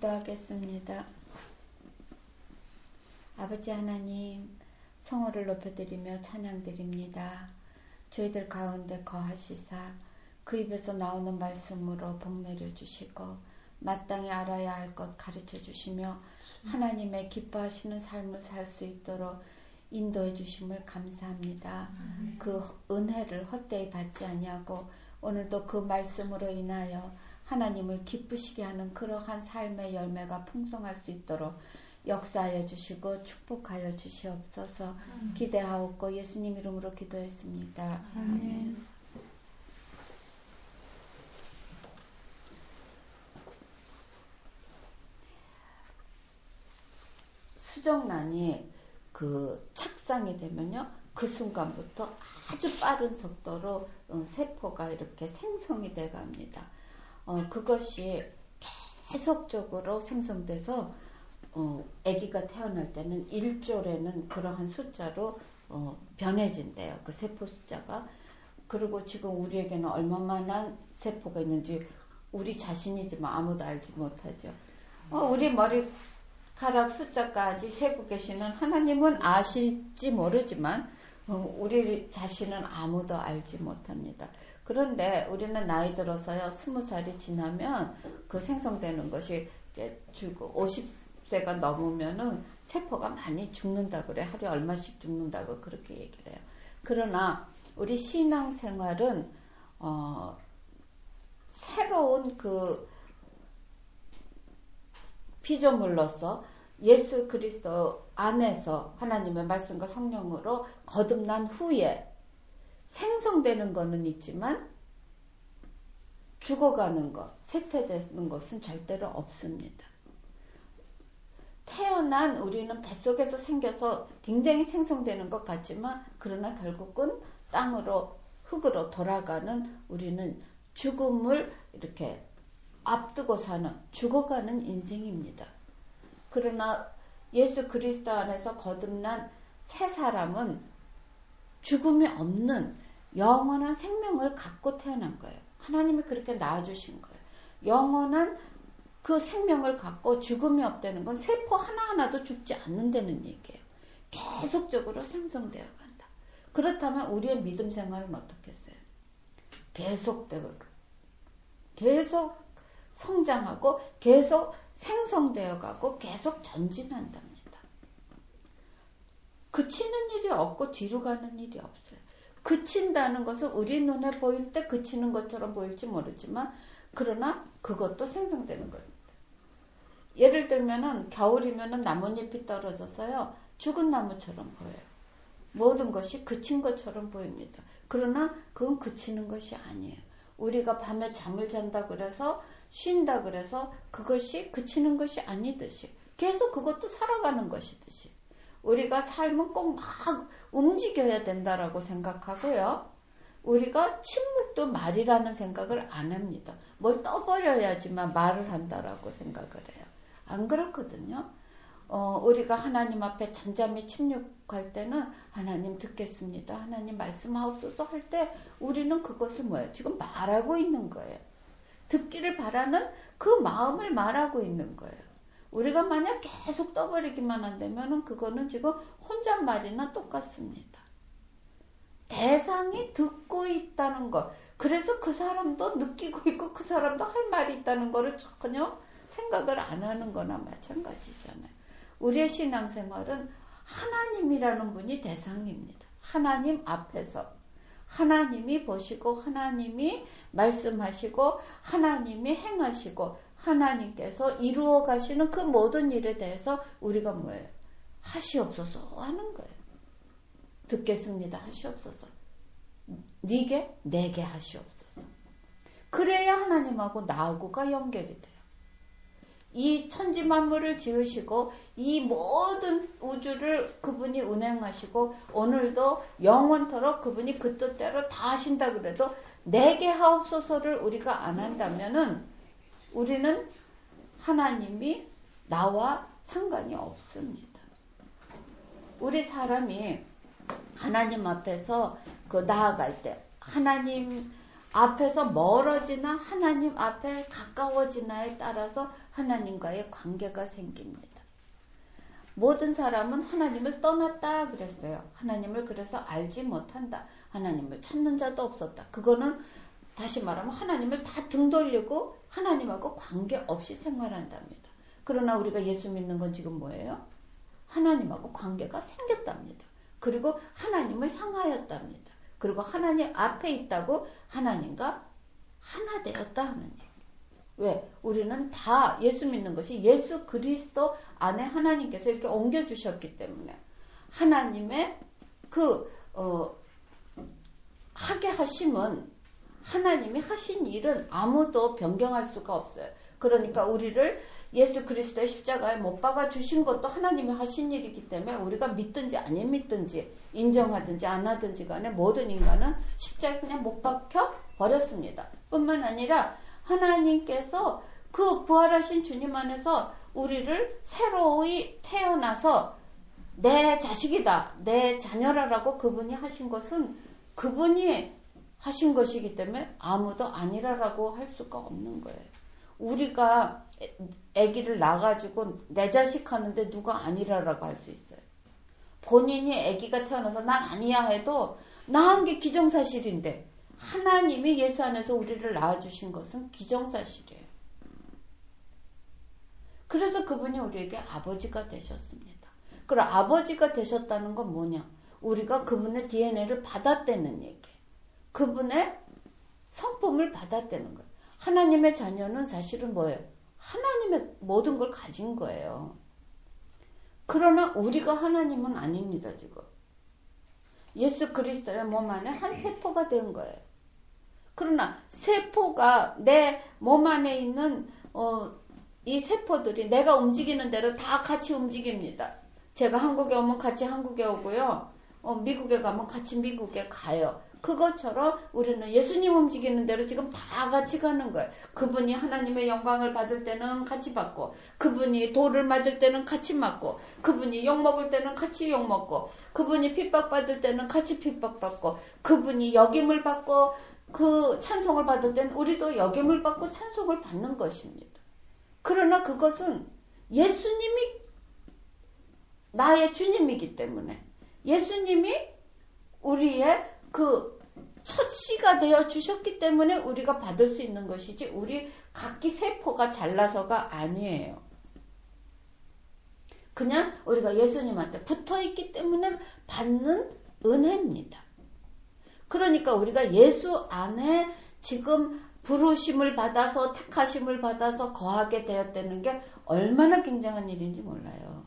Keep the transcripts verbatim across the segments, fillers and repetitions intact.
기도하겠습니다. 아버지 하나님, 성호를 높여드리며 찬양드립니다. 저희들 가운데 거하시사 그 입에서 나오는 말씀으로 복 내려주시고 마땅히 알아야 할 것 가르쳐주시며 하나님의 기뻐하시는 삶을 살 수 있도록 인도해 주심을 감사합니다. 음. 그 은혜를 헛되이 받지 아니하고 오늘도 그 말씀으로 인하여 하나님을 기쁘시게 하는 그러한 삶의 열매가 풍성할 수 있도록 역사하여 주시고 축복하여 주시옵소서. 음. 기대하옵고 예수님 이름으로 기도했습니다. 음. 아멘. 수정란이 그 착상이 되면요, 그 순간부터 아주 빠른 속도로 어, 세포가 이렇게 생성이 돼 갑니다. 어, 그것이 계속적으로 생성돼서 어, 아기가 태어날 때는 일조라는 그러한 숫자로 어, 변해진대요. 그 세포 숫자가. 그리고 지금 우리에게는 얼마만한 세포가 있는지 우리 자신이지만 아무도 알지 못하죠. 어, 우리 머리카락 숫자까지 세고 계시는 하나님은 아실지 모르지만 어, 우리 자신은 아무도 알지 못합니다. 그런데 우리는 나이 들어서요, 스무 살이 지나면 그 생성되는 것이 이제 죽고 오십 세가 넘으면은 세포가 많이 죽는다 그래. 하루에 얼마씩 죽는다고 그렇게 얘기를 해요. 그러나 우리 신앙생활은 어, 새로운 그 피조물로서 예수 그리스도 안에서 하나님의 말씀과 성령으로 거듭난 후에 생성되는 것은 있지만 죽어가는 것, 쇠퇴되는 것은 절대로 없습니다. 태어난 우리는 뱃속에서 생겨서 굉장히 생성되는 것 같지만 그러나 결국은 땅으로 흙으로 돌아가는 우리는 죽음을 이렇게 앞두고 사는 죽어가는 인생입니다. 그러나 예수 그리스도 안에서 거듭난 새 사람은 죽음이 없는 영원한 생명을 갖고 태어난 거예요. 하나님이 그렇게 낳아주신 거예요. 영원한 그 생명을 갖고 죽음이 없다는 건 세포 하나하나도 죽지 않는다는 얘기예요. 계속적으로 생성되어 간다. 그렇다면 우리의 믿음 생활은 어떻겠어요? 계속되고 계속 성장하고 계속 생성되어 가고 계속 전진한답니다. 그치는 일이 없고 뒤로 가는 일이 없어요. 그친다는 것은 우리 눈에 보일 때 그치는 것처럼 보일지 모르지만 그러나 그것도 생성되는 겁니다. 예를 들면은 겨울이면은 나뭇잎이 떨어져서요, 죽은 나무처럼 보여요. 모든 것이 그친 것처럼 보입니다. 그러나 그건 그치는 것이 아니에요. 우리가 밤에 잠을 잔다 그래서 쉰다 그래서 그것이 그치는 것이 아니듯이 계속 그것도 살아가는 것이듯이 우리가 삶은 꼭 막 움직여야 된다라고 생각하고요. 우리가 침묵도 말이라는 생각을 안 합니다. 뭘 떠버려야지만 말을 한다라고 생각을 해요. 안 그렇거든요. 어, 우리가 하나님 앞에 잠잠히 침묵할 때는 하나님 듣겠습니다. 하나님 말씀하옵소서 할 때 우리는 그것을 뭐예요? 지금 말하고 있는 거예요. 듣기를 바라는 그 마음을 말하고 있는 거예요. 우리가 만약 계속 떠버리기만 한다면 그거는 지금 혼잣말이나 똑같습니다. 대상이 듣고 있다는 것. 그래서 그 사람도 느끼고 있고 그 사람도 할 말이 있다는 거를 전혀 생각을 안 하는 거나 마찬가지잖아요. 우리의 신앙생활은 하나님이라는 분이 대상입니다. 하나님 앞에서 하나님이 보시고 하나님이 말씀하시고 하나님이 행하시고 하나님께서 이루어 가시는 그 모든 일에 대해서 우리가 뭐예요? 하시옵소서 하는 거예요. 듣겠습니다. 하시옵소서. 네게 내게 하시옵소서. 그래야 하나님하고 나하고가 연결이 돼요. 이 천지 만물을 지으시고 이 모든 우주를 그분이 운행하시고 오늘도 영원토록 그분이 그 뜻대로 다 하신다 그래도 내게 하옵소서를 우리가 안 한다면은 우리는 하나님이 나와 상관이 없습니다. 우리 사람이 하나님 앞에서 그 나아갈 때 하나님 앞에서 멀어지나 하나님 앞에 가까워지나에 따라서 하나님과의 관계가 생깁니다. 모든 사람은 하나님을 떠났다 그랬어요. 하나님을 그래서 알지 못한다. 하나님을 찾는 자도 없었다. 그거는 다시 말하면 하나님을 다 등 돌리고 하나님하고 관계없이 생활한답니다. 그러나 우리가 예수 믿는 건 지금 뭐예요? 하나님하고 관계가 생겼답니다. 그리고 하나님을 향하였답니다. 그리고 하나님 앞에 있다고 하나님과 하나 되었다 하는 얘기. 왜? 우리는 다 예수 믿는 것이 예수 그리스도 안에 하나님께서 이렇게 옮겨주셨기 때문에 하나님의 그 어, 하게 하심은 하나님이 하신 일은 아무도 변경할 수가 없어요. 그러니까 우리를 예수 그리스도의 십자가에 못 박아 주신 것도 하나님이 하신 일이기 때문에 우리가 믿든지 안 믿든지 인정하든지 안 하든지 간에 모든 인간은 십자가에 그냥 못 박혀 버렸습니다. 뿐만 아니라 하나님께서 그 부활하신 주님 안에서 우리를 새로이 태어나서 내 자식이다, 내 자녀라라고 그분이 하신 것은 그분이 하신 것이기 때문에 아무도 아니라라고 할 수가 없는 거예요. 우리가 아기를 낳아가지고 내 자식 하는데 누가 아니라라고 할 수 있어요. 본인이 아기가 태어나서 난 아니야 해도 낳은 게 기정사실인데 하나님이 예수 안에서 우리를 낳아주신 것은 기정사실이에요. 그래서 그분이 우리에게 아버지가 되셨습니다. 그럼 아버지가 되셨다는 건 뭐냐? 우리가 그분의 디엔에이를 받았다는 얘기예요. 그분의 성품을 받았다는 거예요. 하나님의 자녀는 사실은 뭐예요? 하나님의 모든 걸 가진 거예요. 그러나 우리가 하나님은 아닙니다, 지금. 예수 그리스도의 몸 안에 한 세포가 된 거예요. 그러나 세포가 내 몸 안에 있는 어, 이 세포들이 내가 움직이는 대로 다 같이 움직입니다. 제가 한국에 오면 같이 한국에 오고요. 어, 미국에 가면 같이 미국에 가요. 그것처럼 우리는 예수님 움직이는 대로 지금 다 같이 가는 거예요. 그분이 하나님의 영광을 받을 때는 같이 받고, 그분이 돌을 맞을 때는 같이 맞고, 그분이 욕 먹을 때는 같이 욕 먹고, 그분이 핍박받을 때는 같이 핍박받고, 그분이 역임을 받고 그 찬송을 받을 때는 우리도 역임을 받고 찬송을 받는 것입니다. 그러나 그것은 예수님이 나의 주님이기 때문에 예수님이 우리의 그 첫 씨가 되어 주셨기 때문에 우리가 받을 수 있는 것이지 우리 각기 세포가 잘나서가 아니에요. 그냥 우리가 예수님한테 붙어있기 때문에 받는 은혜입니다. 그러니까 우리가 예수 안에 지금 부르심을 받아서 택하심을 받아서 거하게 되었다는 게 얼마나 굉장한 일인지 몰라요.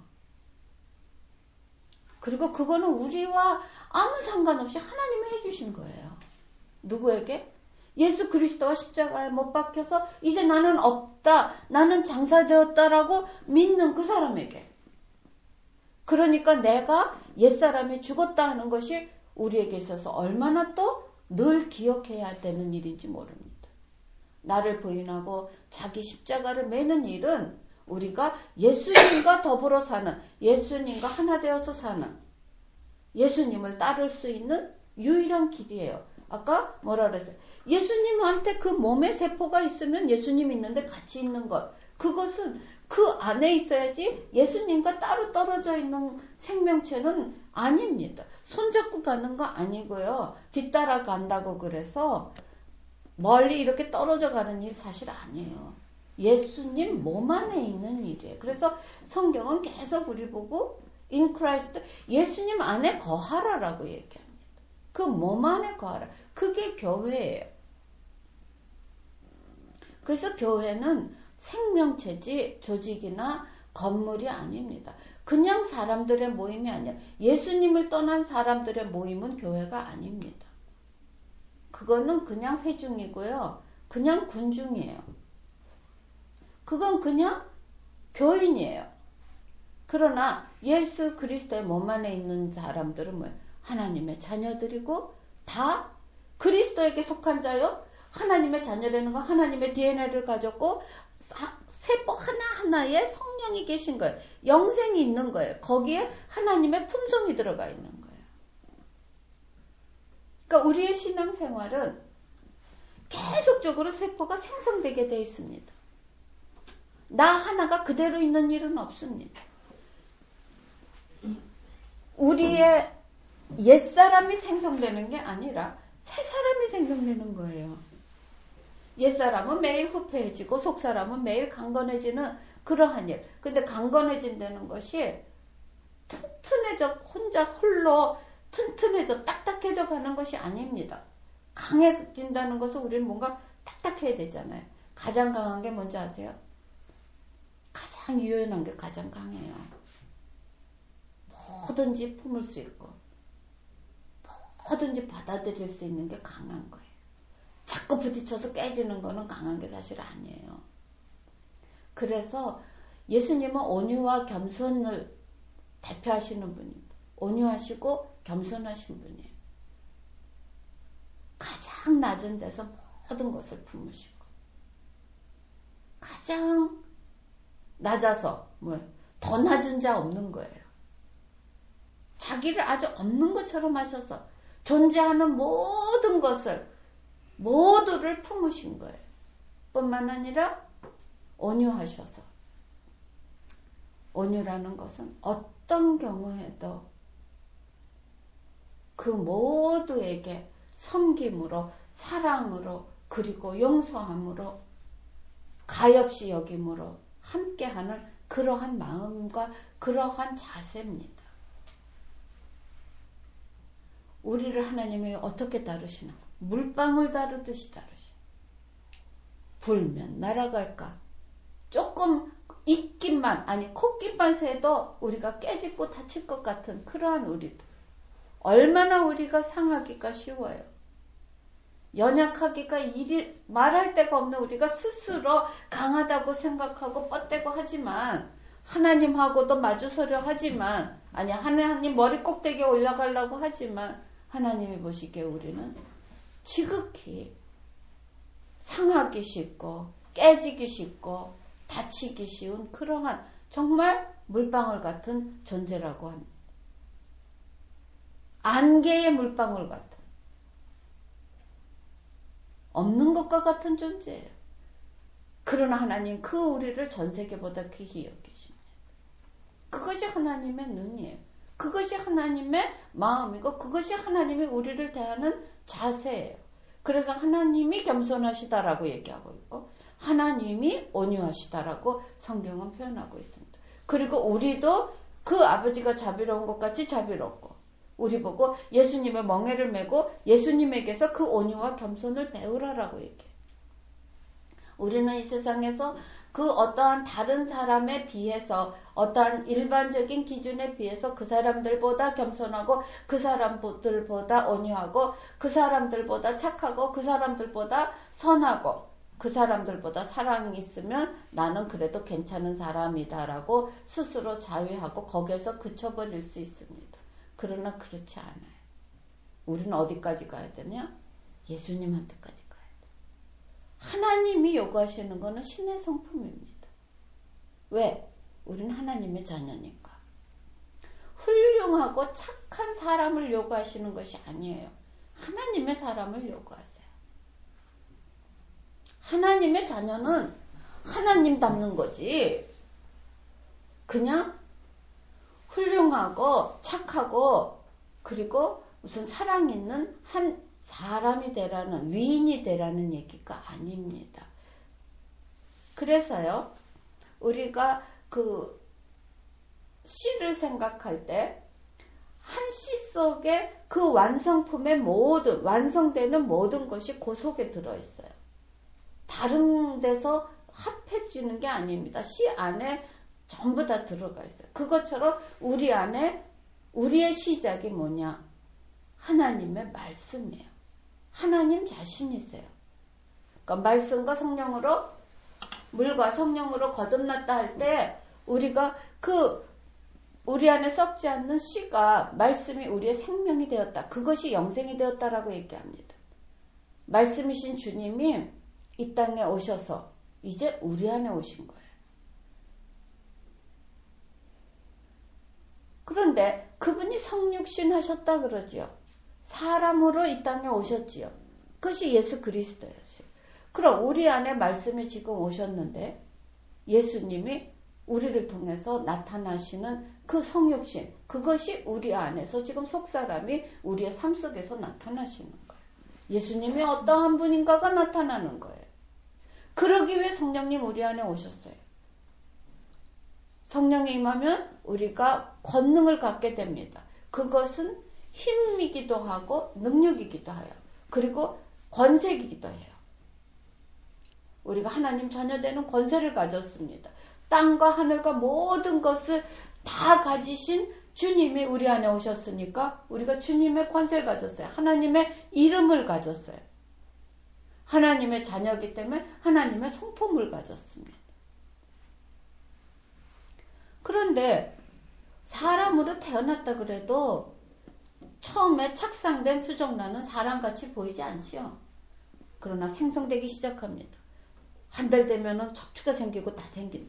그리고 그거는 우리와 아무 상관없이 하나님이 해주신 거예요. 누구에게? 예수 그리스도와 십자가에 못 박혀서 이제 나는 없다, 나는 장사되었다라고 믿는 그 사람에게. 그러니까 내가 옛사람이 죽었다 하는 것이 우리에게 있어서 얼마나 또 늘 기억해야 되는 일인지 모릅니다. 나를 부인하고 자기 십자가를 매는 일은 우리가 예수님과 더불어 사는, 예수님과 하나 되어서 사는, 예수님을 따를 수 있는 유일한 길이에요. 아까 뭐라 그랬어요? 예수님한테 그 몸의 세포가 있으면 예수님 있는데 같이 있는 것. 그것은 그 안에 있어야지 예수님과 따로 떨어져 있는 생명체는 아닙니다. 손잡고 가는 거 아니고요. 뒤따라 간다고 그래서 멀리 이렇게 떨어져 가는 일 사실 아니에요. 예수님 몸 안에 있는 일이에요. 그래서 성경은 계속 우리 보고 in Christ, 예수님 안에 거하라라고 얘기합니다. 그 몸 안에 거하라. 그게 교회예요. 그래서 교회는 생명체지 조직이나 건물이 아닙니다. 그냥 사람들의 모임이 아니라 예수님을 떠난 사람들의 모임은 교회가 아닙니다. 그거는 그냥 회중이고요. 그냥 군중이에요. 그건 그냥 교인이에요. 그러나 예수 그리스도의 몸 안에 있는 사람들은 뭐예요? 하나님의 자녀들이고 다 그리스도에게 속한 자요. 하나님의 자녀라는 건 하나님의 디엔에이를 가졌고 세포 하나하나에 성령이 계신 거예요. 영생이 있는 거예요. 거기에 하나님의 품성이 들어가 있는 거예요. 그러니까 우리의 신앙생활은 계속적으로 세포가 생성되게 되어 있습니다. 나 하나가 그대로 있는 일은 없습니다. 우리의 옛사람이 생성되는 게 아니라 새사람이 생성되는 거예요. 옛사람은 매일 후패해지고 속사람은 매일 강건해지는 그러한 일. 근데 강건해진다는 것이 튼튼해져, 혼자 홀로 튼튼해져 딱딱해져 가는 것이 아닙니다. 강해진다는 것은 우리는 뭔가 딱딱해야 되잖아요. 가장 강한 게 뭔지 아세요? 가장 유연한 게 가장 강해요. 뭐든지 품을 수 있고 뭐든지 받아들일 수 있는 게 강한 거예요. 자꾸 부딪혀서 깨지는 거는 강한 게 사실 아니에요. 그래서 예수님은 온유와 겸손을 대표하시는 분입니다. 온유하시고 겸손하신 분이에요. 가장 낮은 데서 모든 것을 품으시고 가장 낮아서 뭐 더 낮은 자 없는 거예요. 자기를 아주 없는 것처럼 하셔서 존재하는 모든 것을 모두를 품으신 거예요. 뿐만 아니라 온유하셔서 온유라는 것은 어떤 경우에도 그 모두에게 섬김으로 사랑으로 그리고 용서함으로 가엾이 여김으로 함께하는 그러한 마음과 그러한 자세입니다. 우리를 하나님이 어떻게 다루시나? 물방울 다루듯이 다루시나? 불면 날아갈까? 조금 입김만 아니 콧김만 새도 우리가 깨지고 다칠 것 같은 그러한 우리들. 얼마나 우리가 상하기가 쉬워요. 연약하기가 일이 말할 데가 없는 우리가 스스로 강하다고 생각하고 뻗대고 하지만 하나님하고도 마주서려 하지만 아니 하나님 머리 꼭대기에 올라가려고 하지만 하나님이 보시기에 우리는 지극히 상하기 쉽고 깨지기 쉽고 다치기 쉬운 그러한 정말 물방울 같은 존재라고 합니다. 안개의 물방울 같은 없는 것과 같은 존재예요. 그러나 하나님 그 우리를 전 세계보다 귀히 여기십니다. 그것이 하나님의 눈이에요. 그것이 하나님의 마음이고 그것이 하나님이 우리를 대하는 자세예요. 그래서 하나님이 겸손하시다라고 얘기하고 있고 하나님이 온유하시다라고 성경은 표현하고 있습니다. 그리고 우리도 그 아버지가 자비로운 것 같이 자비롭고 우리 보고 예수님의 멍에를 메고 예수님에게서 그 온유와 겸손을 배우라라고 얘기해요. 우리는 이 세상에서 그 어떠한 다른 사람에 비해서 어떠한 일반적인 기준에 비해서 그 사람들보다 겸손하고 그 사람들보다 온유하고 그 사람들보다 착하고 그 사람들보다 선하고 그 사람들보다 사랑이 있으면 나는 그래도 괜찮은 사람이다라고 스스로 자위하고 거기에서 그쳐버릴 수 있습니다. 그러나 그렇지 않아요. 우리는 어디까지 가야 되냐? 예수님한테까지 가야 돼. 하나님이 요구하시는 것은 신의 성품입니다. 왜? 우리는 하나님의 자녀니까. 훌륭하고 착한 사람을 요구하시는 것이 아니에요. 하나님의 사람을 요구하세요. 하나님의 자녀는 하나님 닮는 거지. 그냥 훌륭하고 착하고 그리고 무슨 사랑 있는 한 사람이 되라는 위인이 되라는 얘기가 아닙니다. 그래서요 우리가 그 시를 생각할 때 한 시 속에 그 완성품의 모든 완성되는 모든 것이 그 속에 들어있어요. 다른 데서 합해지는 게 아닙니다. 시 안에 전부 다 들어가 있어요. 그것처럼 우리 안에 우리의 시작이 뭐냐? 하나님의 말씀이에요. 하나님 자신이세요. 그러니까 말씀과 성령으로 물과 성령으로 거듭났다 할 때 우리가 그 우리 안에 썩지 않는 씨가 말씀이 우리의 생명이 되었다. 그것이 영생이 되었다라고 얘기합니다. 말씀이신 주님이 이 땅에 오셔서 이제 우리 안에 오신 거예요. 그런데 그분이 성육신 하셨다 그러지요. 사람으로 이 땅에 오셨지요. 그것이 예수 그리스도였어요. 그럼 우리 안에 말씀이 지금 오셨는데 예수님이 우리를 통해서 나타나시는 그 성육신, 그것이 우리 안에서 지금 속사람이 우리의 삶 속에서 나타나시는 거예요. 예수님이 어떠한 분인가가 나타나는 거예요. 그러기 위해 성령님 우리 안에 오셨어요. 성령이 임하면 우리가 권능을 갖게 됩니다. 그것은 힘이기도 하고 능력이기도 해요. 그리고 권세이기도 해요. 우리가 하나님 자녀되는 권세를 가졌습니다. 땅과 하늘과 모든 것을 다 가지신 주님이 우리 안에 오셨으니까 우리가 주님의 권세를 가졌어요. 하나님의 이름을 가졌어요. 하나님의 자녀이기 때문에 하나님의 성품을 가졌습니다. 그런데 사람으로 태어났다 그래도 처음에 착상된 수정란은 사람같이 보이지 않지요. 그러나 생성되기 시작합니다. 한 달 되면은 척추가 생기고 다 생긴대.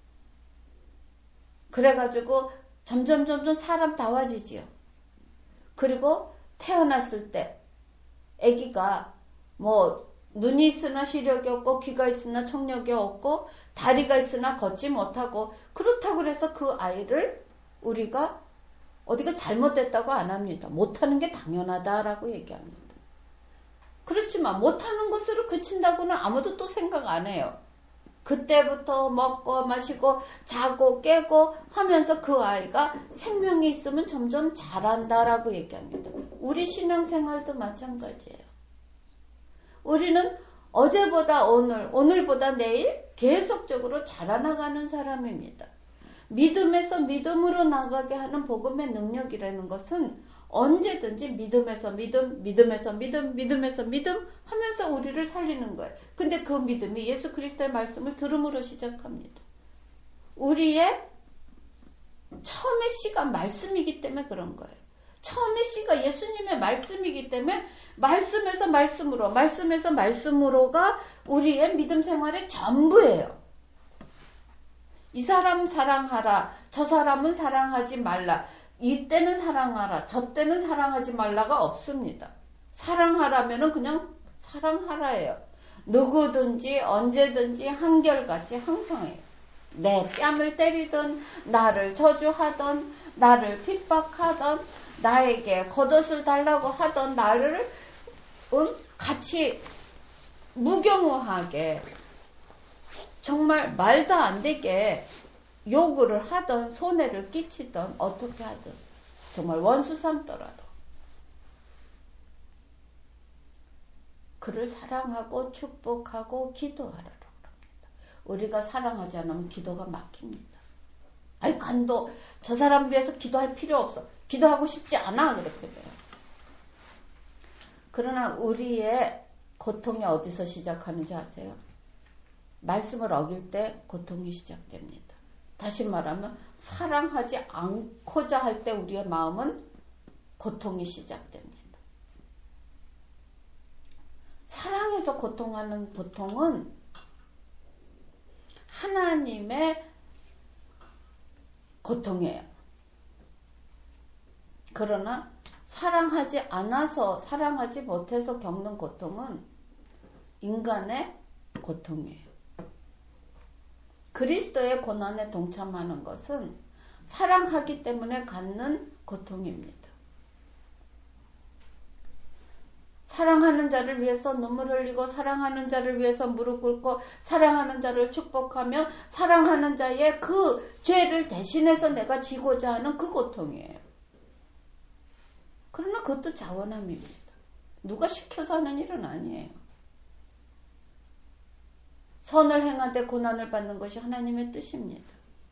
그래가지고 점점 점점 사람다워지지요. 그리고 태어났을 때 아기가 뭐 눈이 있으나 시력이 없고 귀가 있으나 청력이 없고 다리가 있으나 걷지 못하고 그렇다고 해서 그 아이를 우리가 어디가 잘못됐다고 안 합니다. 못하는 게 당연하다라고 얘기합니다. 그렇지만 못하는 것으로 그친다고는 아무도 또 생각 안 해요. 그때부터 먹고 마시고 자고 깨고 하면서 그 아이가 생명이 있으면 점점 자란다라고 얘기합니다. 우리 신앙생활도 마찬가지예요. 우리는 어제보다 오늘, 오늘보다 내일 계속적으로 자라나가는 사람입니다. 믿음에서 믿음으로 나가게 하는 복음의 능력이라는 것은 언제든지 믿음에서 믿음, 믿음에서 믿음, 믿음에서 믿음 하면서 우리를 살리는 거예요. 근데 그 믿음이 예수 그리스도의 말씀을 들음으로 시작합니다. 우리의 처음의 씨가 말씀이기 때문에 그런 거예요. 처음의 씨가 예수님의 말씀이기 때문에 말씀에서 말씀으로, 말씀에서 말씀으로가 우리의 믿음 생활의 전부예요. 이 사람 사랑하라, 저 사람은 사랑하지 말라. 이때는 사랑하라, 저 때는 사랑하지 말라가 없습니다. 사랑하라면은 그냥 사랑하라예요. 누구든지 언제든지 한결같이 항상 해요. 내 뺨을 때리던, 나를 저주하던, 나를 핍박하던, 나에게 겉옷을 달라고 하던 나를 같이 무경우하게 정말 말도 안 되게 요구를 하던, 손해를 끼치던, 어떻게 하든 정말 원수 삼더라도 그를 사랑하고 축복하고 기도하라고 합니다. 우리가 사랑하지 않으면 기도가 막힙니다. 아이 간도 저 사람 위해서 기도할 필요 없어. 기도하고 싶지 않아. 그렇게 돼요. 그러나 우리의 고통이 어디서 시작하는지 아세요? 말씀을 어길 때 고통이 시작됩니다. 다시 말하면 사랑하지 않고자 할 때 우리의 마음은 고통이 시작됩니다. 사랑해서 고통하는 고통은 하나님의 고통이에요. 그러나 사랑하지 않아서, 사랑하지 못해서 겪는 고통은 인간의 고통이에요. 그리스도의 고난에 동참하는 것은 사랑하기 때문에 갖는 고통입니다. 사랑하는 자를 위해서 눈물 흘리고 사랑하는 자를 위해서 무릎 꿇고 사랑하는 자를 축복하며 사랑하는 자의 그 죄를 대신해서 내가 지고자 하는 그 고통이에요. 그러나 그것도 자원함입니다. 누가 시켜서 하는 일은 아니에요. 선을 행하되 고난을 받는 것이 하나님의 뜻입니다.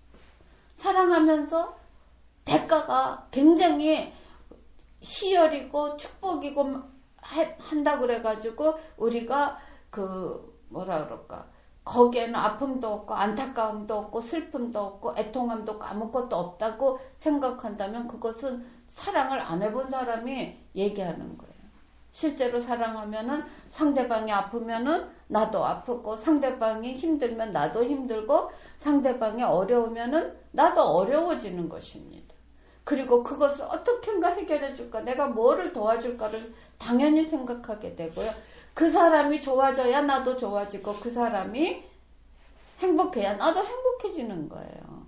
사랑하면서 대가가 굉장히 희열이고 축복이고 한다 그래가지고 우리가 그 뭐라 그럴까 거기에는 아픔도 없고 안타까움도 없고 슬픔도 없고 애통함도 없고 아무것도 없다고 생각한다면 그것은 사랑을 안 해본 사람이 얘기하는 거예요. 실제로 사랑하면은 상대방이 아프면은 나도 아프고 상대방이 힘들면 나도 힘들고 상대방이 어려우면은 나도 어려워지는 것입니다. 그리고 그것을 어떻게인가 해결해 줄까, 내가 뭐를 도와줄까를 당연히 생각하게 되고요. 그 사람이 좋아져야 나도 좋아지고 그 사람이 행복해야 나도 행복해지는 거예요.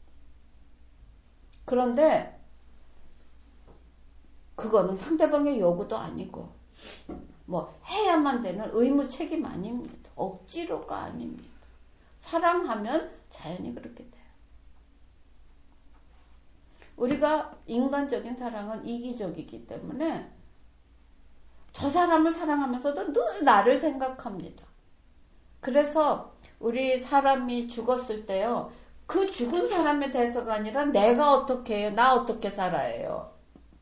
그런데 그거는 상대방의 요구도 아니고 뭐 해야만 되는 의무 책임 아닙니다. 억지로가 아닙니다. 사랑하면 자연히 그렇게 돼요. 우리가 인간적인 사랑은 이기적이기 때문에 저 사람을 사랑하면서도 늘 나를 생각합니다. 그래서 우리 사람이 죽었을 때요, 그 죽은 사람에 대해서가 아니라 내가 어떻게 해요, 나 어떻게 살아요.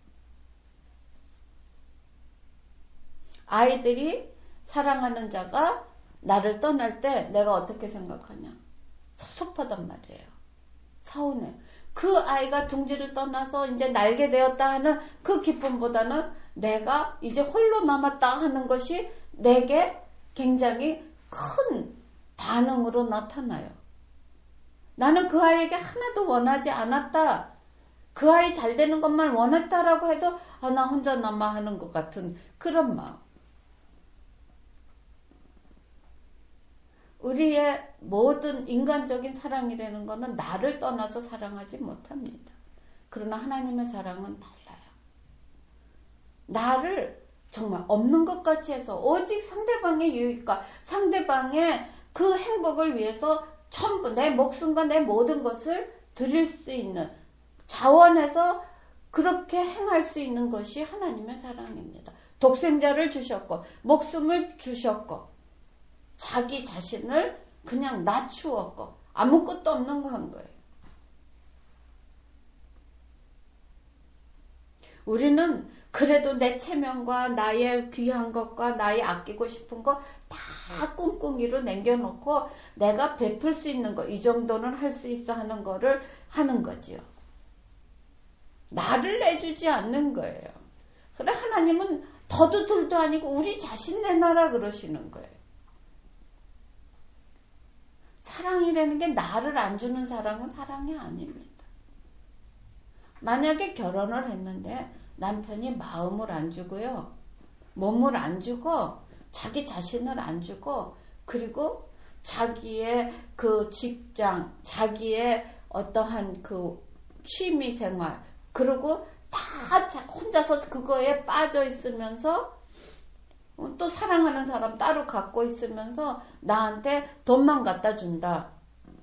아이들이 사랑하는 자가 나를 떠날 때 내가 어떻게 생각하냐, 섭섭하단 말이에요. 서운해. 그 아이가 둥지를 떠나서 이제 날게 되었다 하는 그 기쁨보다는 내가 이제 홀로 남았다 하는 것이 내게 굉장히 큰 반응으로 나타나요. 나는 그 아이에게 하나도 원하지 않았다. 그 아이 잘 되는 것만 원했다라고 해도 아, 나 혼자 남아 하는 것 같은 그런 마음. 우리의 모든 인간적인 사랑이라는 것은 나를 떠나서 사랑하지 못합니다. 그러나 하나님의 사랑은 달라요. 나를 정말 없는 것 같이 해서 오직 상대방의 유익과 상대방의 그 행복을 위해서 전부 내 목숨과 내 모든 것을 드릴 수 있는, 자원해서 그렇게 행할 수 있는 것이 하나님의 사랑입니다. 독생자를 주셨고 목숨을 주셨고 자기 자신을 그냥 낮추었고 아무것도 없는 거 한 거예요. 우리는 그래도 내 체면과 나의 귀한 것과 나의 아끼고 싶은 거 다 꿍꿍이로 남겨놓고 내가 베풀 수 있는 거, 이 정도는 할 수 있어 하는 거를 하는 거지요. 나를 내주지 않는 거예요. 그래 하나님은 더도 덜도 아니고 우리 자신 내놔라 그러시는 거예요. 사랑이라는 게 나를 안 주는 사랑은 사랑이 아닙니다. 만약에 결혼을 했는데 남편이 마음을 안 주고요, 몸을 안 주고 자기 자신을 안 주고 그리고 자기의 그 직장, 자기의 어떠한 그 취미 생활, 그리고 다 혼자서 그거에 빠져 있으면서 또 사랑하는 사람 따로 갖고 있으면서 나한테 돈만 갖다 준다.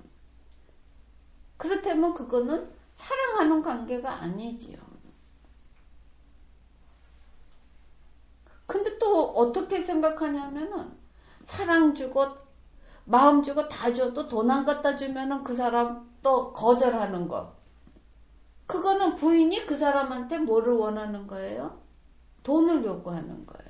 그렇다면 그거는 사랑하는 관계가 아니지요. 근데 또 어떻게 생각하냐면은 사랑 주고 마음 주고 다 줘도 돈 안 갖다 주면은 그 사람 또 거절하는 거. 그거는 부인이 그 사람한테 뭐를 원하는 거예요? 돈을 요구하는 거예요.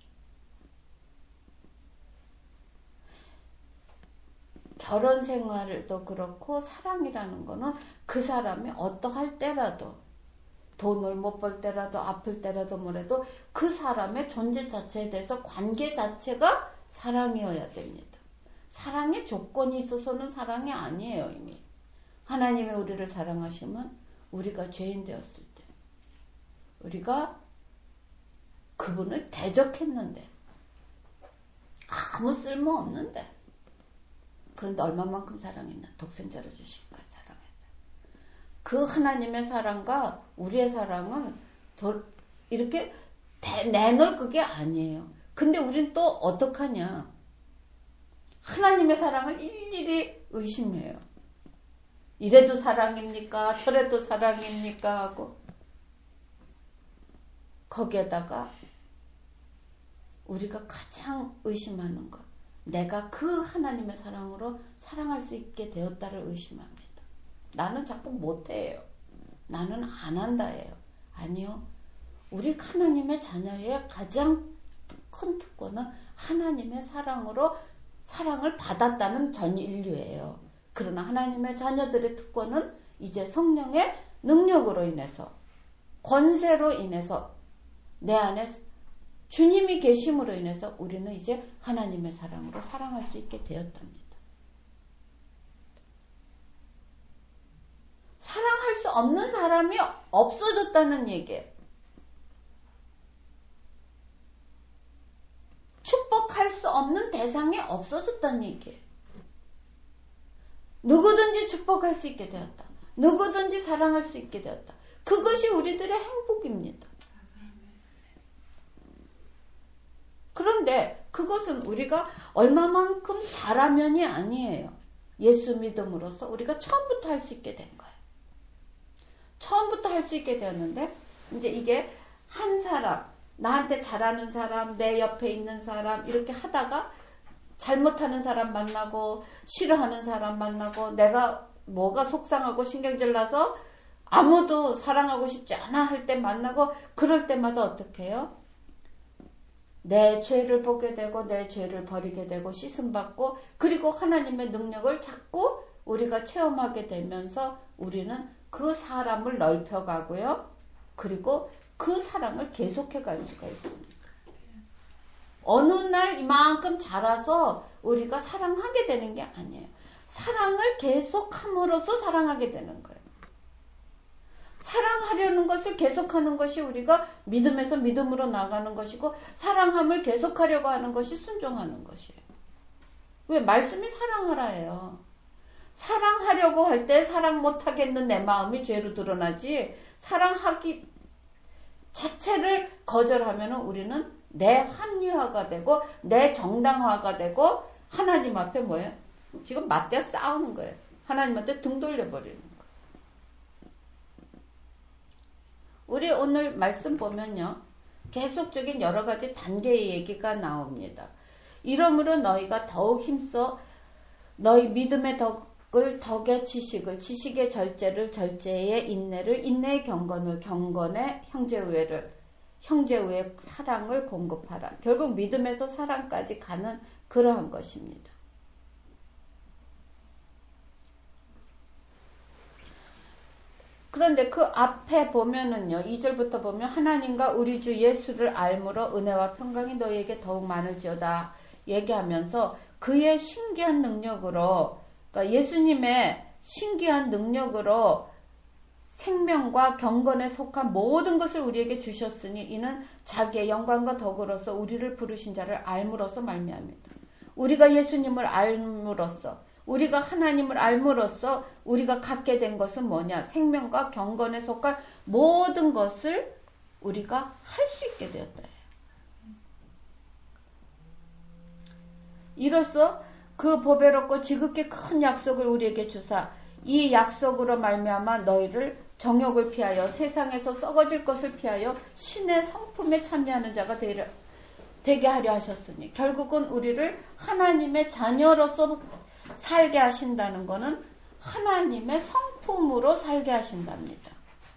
결혼 생활도 그렇고 사랑이라는 거는 그 사람이 어떠할 때라도, 돈을 못 벌 때라도, 아플 때라도 뭐래도 그 사람의 존재 자체에 대해서 관계 자체가 사랑이어야 됩니다. 사랑의 조건이 있어서는 사랑이 아니에요. 이미 하나님이 우리를 사랑하시면 우리가 죄인 되었을 때, 우리가 그분을 대적했는데 아무 쓸모 없는데, 그런데 얼마만큼 사랑했나? 독생자를 주시니까 사랑했어요. 그 하나님의 사랑과 우리의 사랑은 이렇게 내놓을 그게 아니에요. 근데 우린 또 어떡하냐? 하나님의 사랑을 일일이 의심해요. 이래도 사랑입니까? 저래도 사랑입니까? 하고 거기에다가 우리가 가장 의심하는 것, 내가 그 하나님의 사랑으로 사랑할 수 있게 되었다를 의심합니다. 나는 자꾸 못해요. 나는 안 한다예요. 아니요. 우리 하나님의 자녀의 가장 큰 특권은 하나님의 사랑으로 사랑을 받았다는 전 인류예요. 그러나 하나님의 자녀들의 특권은 이제 성령의 능력으로 인해서, 권세로 인해서, 내 안에 주님이 계심으로 인해서 우리는 이제 하나님의 사랑으로 사랑할 수 있게 되었답니다. 사랑할 수 없는 사람이 없어졌다는 얘기예요. 축복할 수 없는 대상이 없어졌다는 얘기예요. 누구든지 축복할 수 있게 되었다. 누구든지 사랑할 수 있게 되었다. 그것이 우리들의 행복입니다. 그런데 그것은 우리가 얼마만큼 잘하면이 아니에요. 예수 믿음으로써 우리가 처음부터 할 수 있게 된 거예요. 처음부터 할 수 있게 되었는데 이제 이게 한 사람, 나한테 잘하는 사람, 내 옆에 있는 사람 이렇게 하다가 잘못하는 사람 만나고 싫어하는 사람 만나고 내가 뭐가 속상하고 신경질 나서 아무도 사랑하고 싶지 않아 할 때 만나고 그럴 때마다 어떻게 해요? 내 죄를 보게 되고 내 죄를 버리게 되고 씻음받고 그리고 하나님의 능력을 자꾸 우리가 체험하게 되면서 우리는 그 사람을 넓혀가고요. 그리고 그 사랑을 계속해 갈 수가 있습니다. 어느 날 이만큼 자라서 우리가 사랑하게 되는 게 아니에요. 사랑을 계속함으로써 사랑하게 되는 거예요. 사랑하려는 것을 계속하는 것이 우리가 믿음에서 믿음으로 나가는 것이고 사랑함을 계속하려고 하는 것이 순종하는 것이에요. 왜? 말씀이 사랑하라 해요. 사랑하려고 할 때 사랑 못하겠는 내 마음이 죄로 드러나지 사랑하기 자체를 거절하면 우리는 내 합리화가 되고 내 정당화가 되고 하나님 앞에 뭐예요? 지금 맞대어 싸우는 거예요. 하나님한테 등 돌려버리는 거예요. 우리 오늘 말씀 보면요. 계속적인 여러 가지 단계의 얘기가 나옵니다. 이러므로 너희가 더욱 힘써 너희 믿음의 덕을 덕의 지식을 지식의 절제를 절제의 인내를 인내의 경건을 경건의 형제우애를 형제우애 사랑을 공급하라. 결국 믿음에서 사랑까지 가는 그러한 것입니다. 그런데 그 앞에 보면은요, 이 절부터 보면 하나님과 우리 주 예수를 알므로 은혜와 평강이 너희에게 더욱 많을지어다 얘기하면서 그의 신기한 능력으로, 그러니까 예수님의 신기한 능력으로 생명과 경건에 속한 모든 것을 우리에게 주셨으니 이는 자기의 영광과 덕으로서 우리를 부르신 자를 알므로써 말미암니다. 우리가 예수님을 알므로써 우리가 하나님을 알므로써 우리가 갖게 된 것은 뭐냐? 생명과 경건에 속한 모든 것을 우리가 할 수 있게 되었다. 이로써 그 보배롭고 지극히 큰 약속을 우리에게 주사 이 약속으로 말미암아 너희를 정욕을 피하여 세상에서 썩어질 것을 피하여 신의 성품에 참여하는 자가 되려, 되게 하려 하셨으니 결국은 우리를 하나님의 자녀로서 살게 하신다는 것은 하나님의 성품으로 살게 하신답니다.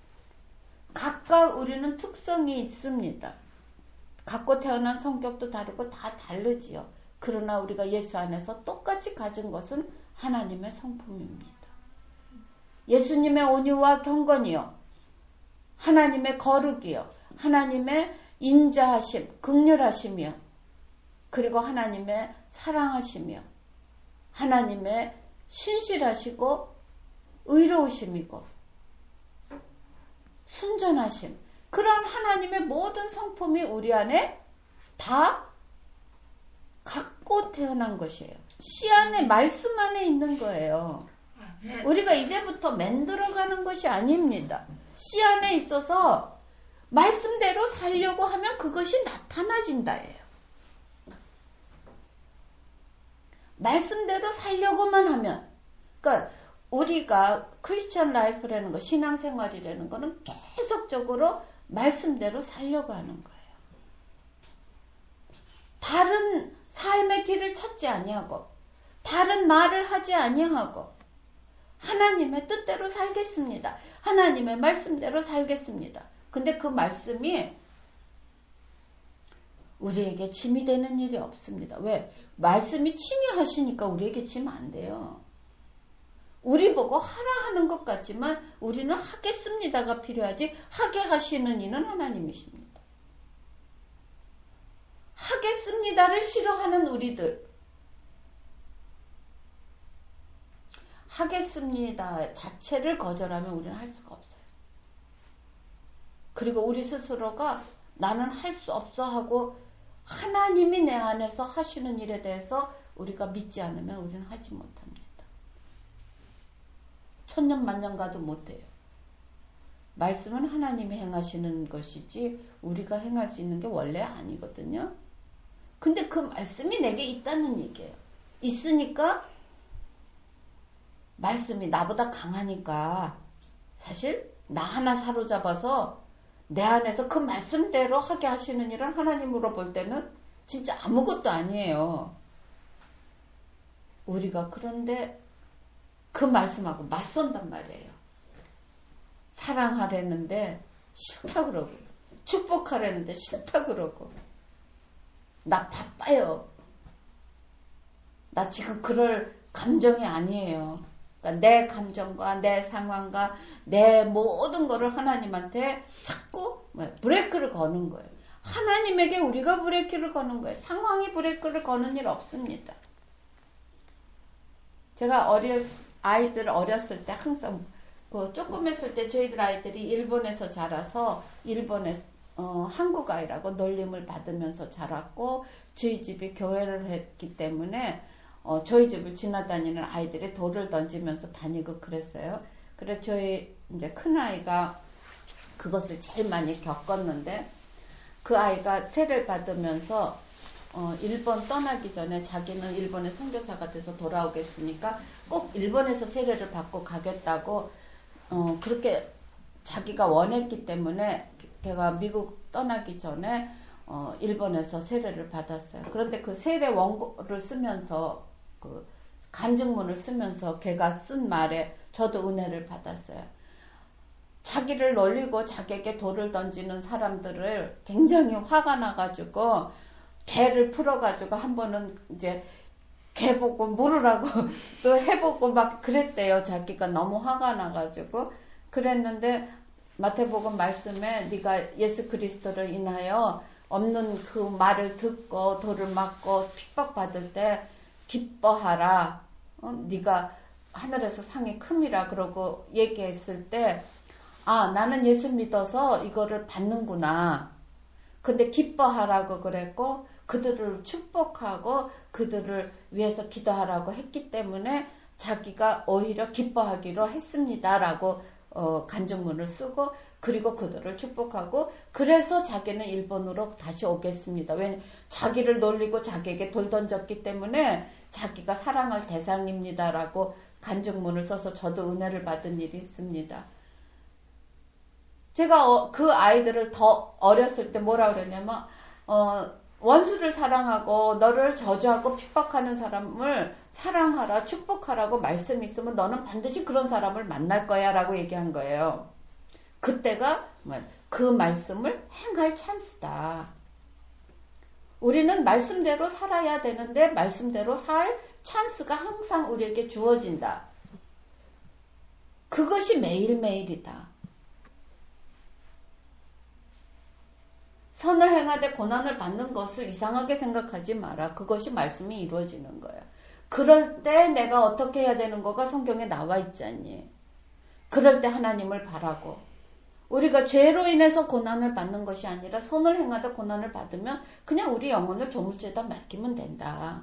각각 우리는 특성이 있습니다. 갖고 태어난 성격도 다르고 다 다르지요. 그러나 우리가 예수 안에서 똑같이 가진 것은 하나님의 성품입니다. 예수님의 온유와 경건이요. 하나님의 거룩이요. 하나님의 인자하심, 긍휼하심이요. 그리고 하나님의 사랑하심이요. 하나님의 신실하시고 의로우심이고 순전하심. 그런 하나님의 모든 성품이 우리 안에 다 갖고 태어난 것이에요. 씨 안에 말씀 안에 있는 거예요. 우리가 이제부터 만들어가는 것이 아닙니다. 씨 안에 있어서 말씀대로 살려고 하면 그것이 나타나진다예요. 말씀대로 살려고만 하면, 그러니까 우리가 크리스천 라이프라는 거, 신앙생활이라는 거는 계속적으로 말씀대로 살려고 하는 거예요. 다른 삶의 길을 찾지 아니하고, 다른 말을 하지 아니하고, 하나님의 뜻대로 살겠습니다. 하나님의 말씀대로 살겠습니다. 근데 그 말씀이 우리에게 짐이 되는 일이 없습니다. 왜? 말씀이 친히 하시니까 우리에게 짐 안 돼요. 우리 보고 하라 하는 것 같지만 우리는 하겠습니다가 필요하지 하게 하시는 이는 하나님이십니다. 하겠습니다를 싫어하는 우리들, 하겠습니다 자체를 거절하면 우리는 할 수가 없어요. 그리고 우리 스스로가 나는 할 수 없어 하고 하나님이 내 안에서 하시는 일에 대해서 우리가 믿지 않으면 우리는 하지 못합니다. 천년 만년 가도 못해요. 말씀은 하나님이 행하시는 것이지 우리가 행할 수 있는 게 원래 아니거든요. 근데 그 말씀이 내게 있다는 얘기예요. 있으니까 말씀이 나보다 강하니까 사실 나 하나 사로잡아서 내 안에서 그 말씀대로 하게 하시는 일은 하나님으로 볼 때는 진짜 아무것도 아니에요. 우리가 그런데 그 말씀하고 맞선단 말이에요. 사랑하려는데 싫다 그러고 축복하려는데 싫다 그러고 나 바빠요. 나 지금 그럴 감정이 아니에요. 그러니까 내 감정과 내 상황과 내 모든 거를 하나님한테 자꾸 브레이크를 거는 거예요. 하나님에게 우리가 브레이크를 거는 거예요. 상황이 브레이크를 거는 일 없습니다. 제가 어렸, 아이들 어렸을 때 항상 그 조금 했을 때 저희들 아이들이 일본에서 자라서 일본에 어, 한국 아이라고 놀림을 받으면서 자랐고 저희 집이 교회를 했기 때문에 어, 저희 집을 지나다니는 아이들이 돌을 던지면서 다니고 그랬어요. 그래서 저희 이제 큰 아이가 그것을 제일 많이 겪었는데 그 아이가 세례를 받으면서 어, 일본 떠나기 전에 자기는 일본의 선교사가 돼서 돌아오겠으니까 꼭 일본에서 세례를 받고 가겠다고 어, 그렇게 자기가 원했기 때문에 걔가 미국 떠나기 전에 어, 일본에서 세례를 받았어요. 그런데 그 세례 원고를 쓰면서 그 간증문을 쓰면서 걔가 쓴 말에 저도 은혜를 받았어요. 자기를 놀리고 자기에게 돌을 던지는 사람들을 굉장히 화가 나가지고 개를 풀어가지고 한 번은 이제 개 보고 물으라고 또 해보고 막 그랬대요. 자기가 너무 화가 나가지고 그랬는데 마태복음 말씀에 네가 예수 그리스도를 인하여 없는 그 말을 듣고 돌을 맞고 핍박받을 때 기뻐하라. 어? 네가 하늘에서 상이 큼이라 그러고 얘기했을 때 아 나는 예수 믿어서 이거를 받는구나. 근데 기뻐하라고 그랬고 그들을 축복하고 그들을 위해서 기도하라고 했기 때문에 자기가 오히려 기뻐하기로 했습니다라고 어, 간증문을 쓰고 그리고 그들을 축복하고 그래서 자기는 일본으로 다시 오겠습니다. 왜냐하면 자기를 놀리고 자기에게 돌 던졌기 때문에 자기가 사랑할 대상입니다라고 간증문을 써서 저도 은혜를 받은 일이 있습니다. 제가 어, 그 아이들을 더 어렸을 때 뭐라 그랬냐면 어, 원수를 사랑하고 너를 저주하고 핍박하는 사람을 사랑하라 축복하라고 말씀이 있으면 너는 반드시 그런 사람을 만날 거야 라고 얘기한 거예요. 그때가 그 말씀을 행할 찬스다. 우리는 말씀대로 살아야 되는데 말씀대로 살 찬스가 항상 우리에게 주어진다. 그것이 매일매일이다. 선을 행하되 고난을 받는 것을 이상하게 생각하지 마라. 그것이 말씀이 이루어지는 거야. 그럴 때 내가 어떻게 해야 되는 거가 성경에 나와 있잖니. 그럴 때 하나님을 바라고 우리가 죄로 인해서 고난을 받는 것이 아니라 선을 행하되 고난을 받으면 그냥 우리 영혼을 조물주에다 맡기면 된다.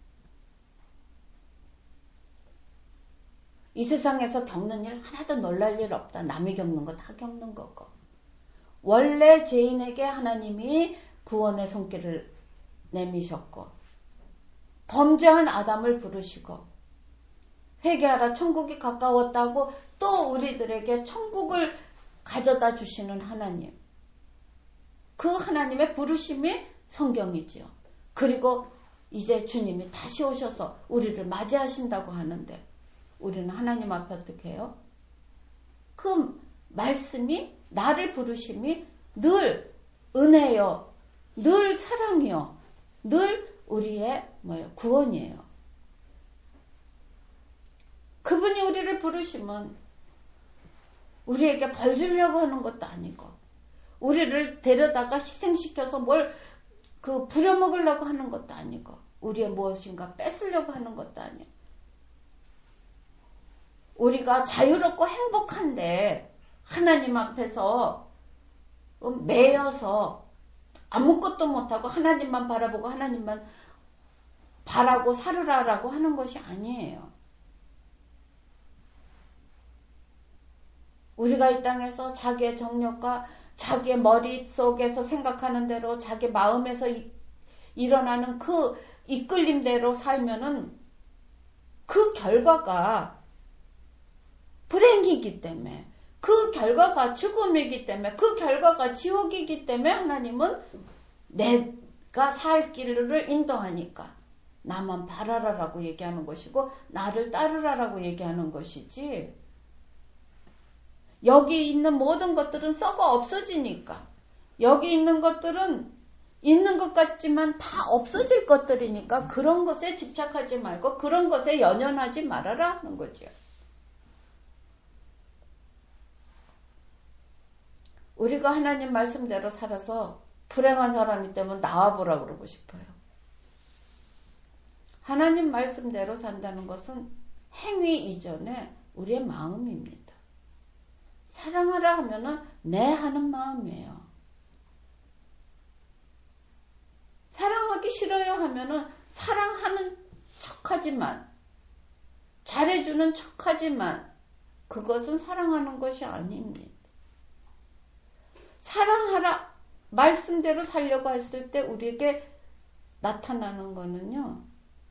이 세상에서 겪는 일 하나도 놀랄 일 없다. 남이 겪는 거 다 겪는 거고. 원래 죄인에게 하나님이 구원의 손길을 내미셨고 범죄한 아담을 부르시고 회개하라 천국이 가까웠다고 또 우리들에게 천국을 가져다 주시는 하나님. 그 하나님의 부르심이 성경이지요. 그리고 이제 주님이 다시 오셔서 우리를 맞이하신다고 하는데 우리는 하나님 앞에 어떻게 해요? 그 말씀이 나를 부르심이 늘 은혜요, 늘 사랑이요, 늘 우리의 뭐예요? 구원이에요. 그분이 우리를 부르시면 우리에게 벌 주려고 하는 것도 아니고 우리를 데려다가 희생시켜서 뭘 그 부려먹으려고 하는 것도 아니고 우리의 무엇인가 뺏으려고 하는 것도 아니에요. 우리가 자유롭고 행복한데 하나님 앞에서 매여서 아무것도 못하고 하나님만 바라보고 하나님만 바라고 살으라라고 하는 것이 아니에요. 우리가 이 땅에서 자기의 정력과 자기의 머릿속에서 생각하는 대로 자기 마음에서 이, 일어나는 그 이끌림대로 살면은 그 결과가 불행이기 때문에, 그 결과가 죽음이기 때문에, 그 결과가 지옥이기 때문에 하나님은 내가 살 길을 인도하니까 나만 바라라라고 얘기하는 것이고 나를 따르라라고 얘기하는 것이지, 여기 있는 모든 것들은 썩어 없어지니까, 여기 있는 것들은 있는 것 같지만 다 없어질 것들이니까 그런 것에 집착하지 말고 그런 것에 연연하지 말아라 하는 거죠. 우리가 하나님 말씀대로 살아서 불행한 사람이 되면 나와보라 그러고 싶어요. 하나님 말씀대로 산다는 것은 행위 이전에 우리의 마음입니다. 사랑하라 하면은 내 하는 마음이에요. 사랑하기 싫어요 하면은 사랑하는 척하지만, 잘해주는 척하지만 그것은 사랑하는 것이 아닙니다. 사랑하라 말씀대로 살려고 했을 때 우리에게 나타나는 거는요,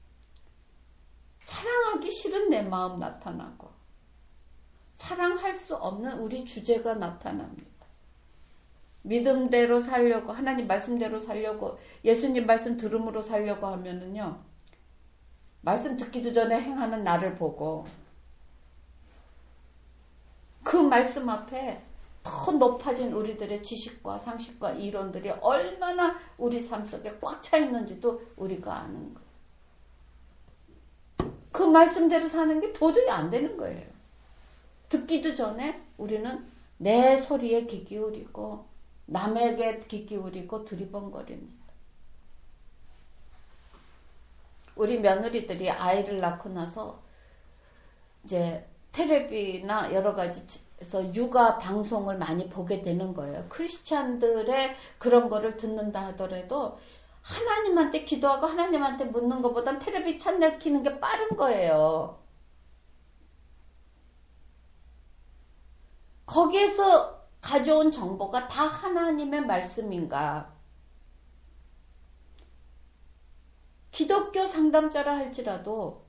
사랑하기 싫은 내 마음 나타나고 사랑할 수 없는 우리 주제가 나타납니다. 믿음대로 살려고, 하나님 말씀대로 살려고, 예수님 말씀 들음으로 살려고 하면은요, 말씀 듣기도 전에 행하는 나를 보고 그 말씀 앞에 더 높아진 우리들의 지식과 상식과 이론들이 얼마나 우리 삶 속에 꽉 차 있는지도 우리가 아는 거예요. 그 말씀대로 사는 게 도저히 안 되는 거예요. 듣기도 전에 우리는 내 소리에 귀 기울이고 남에게 귀 기울이고 두리번거립니다. 우리 며느리들이 아이를 낳고 나서 이제 텔레비나 여러 가지에서 육아 방송을 많이 보게 되는 거예요. 크리스찬들의 그런 거를 듣는다 하더라도 하나님한테 기도하고 하나님한테 묻는 것보단 텔레비 채널 키는 게 빠른 거예요. 거기에서 가져온 정보가 다 하나님의 말씀인가? 기독교 상담자라 할지라도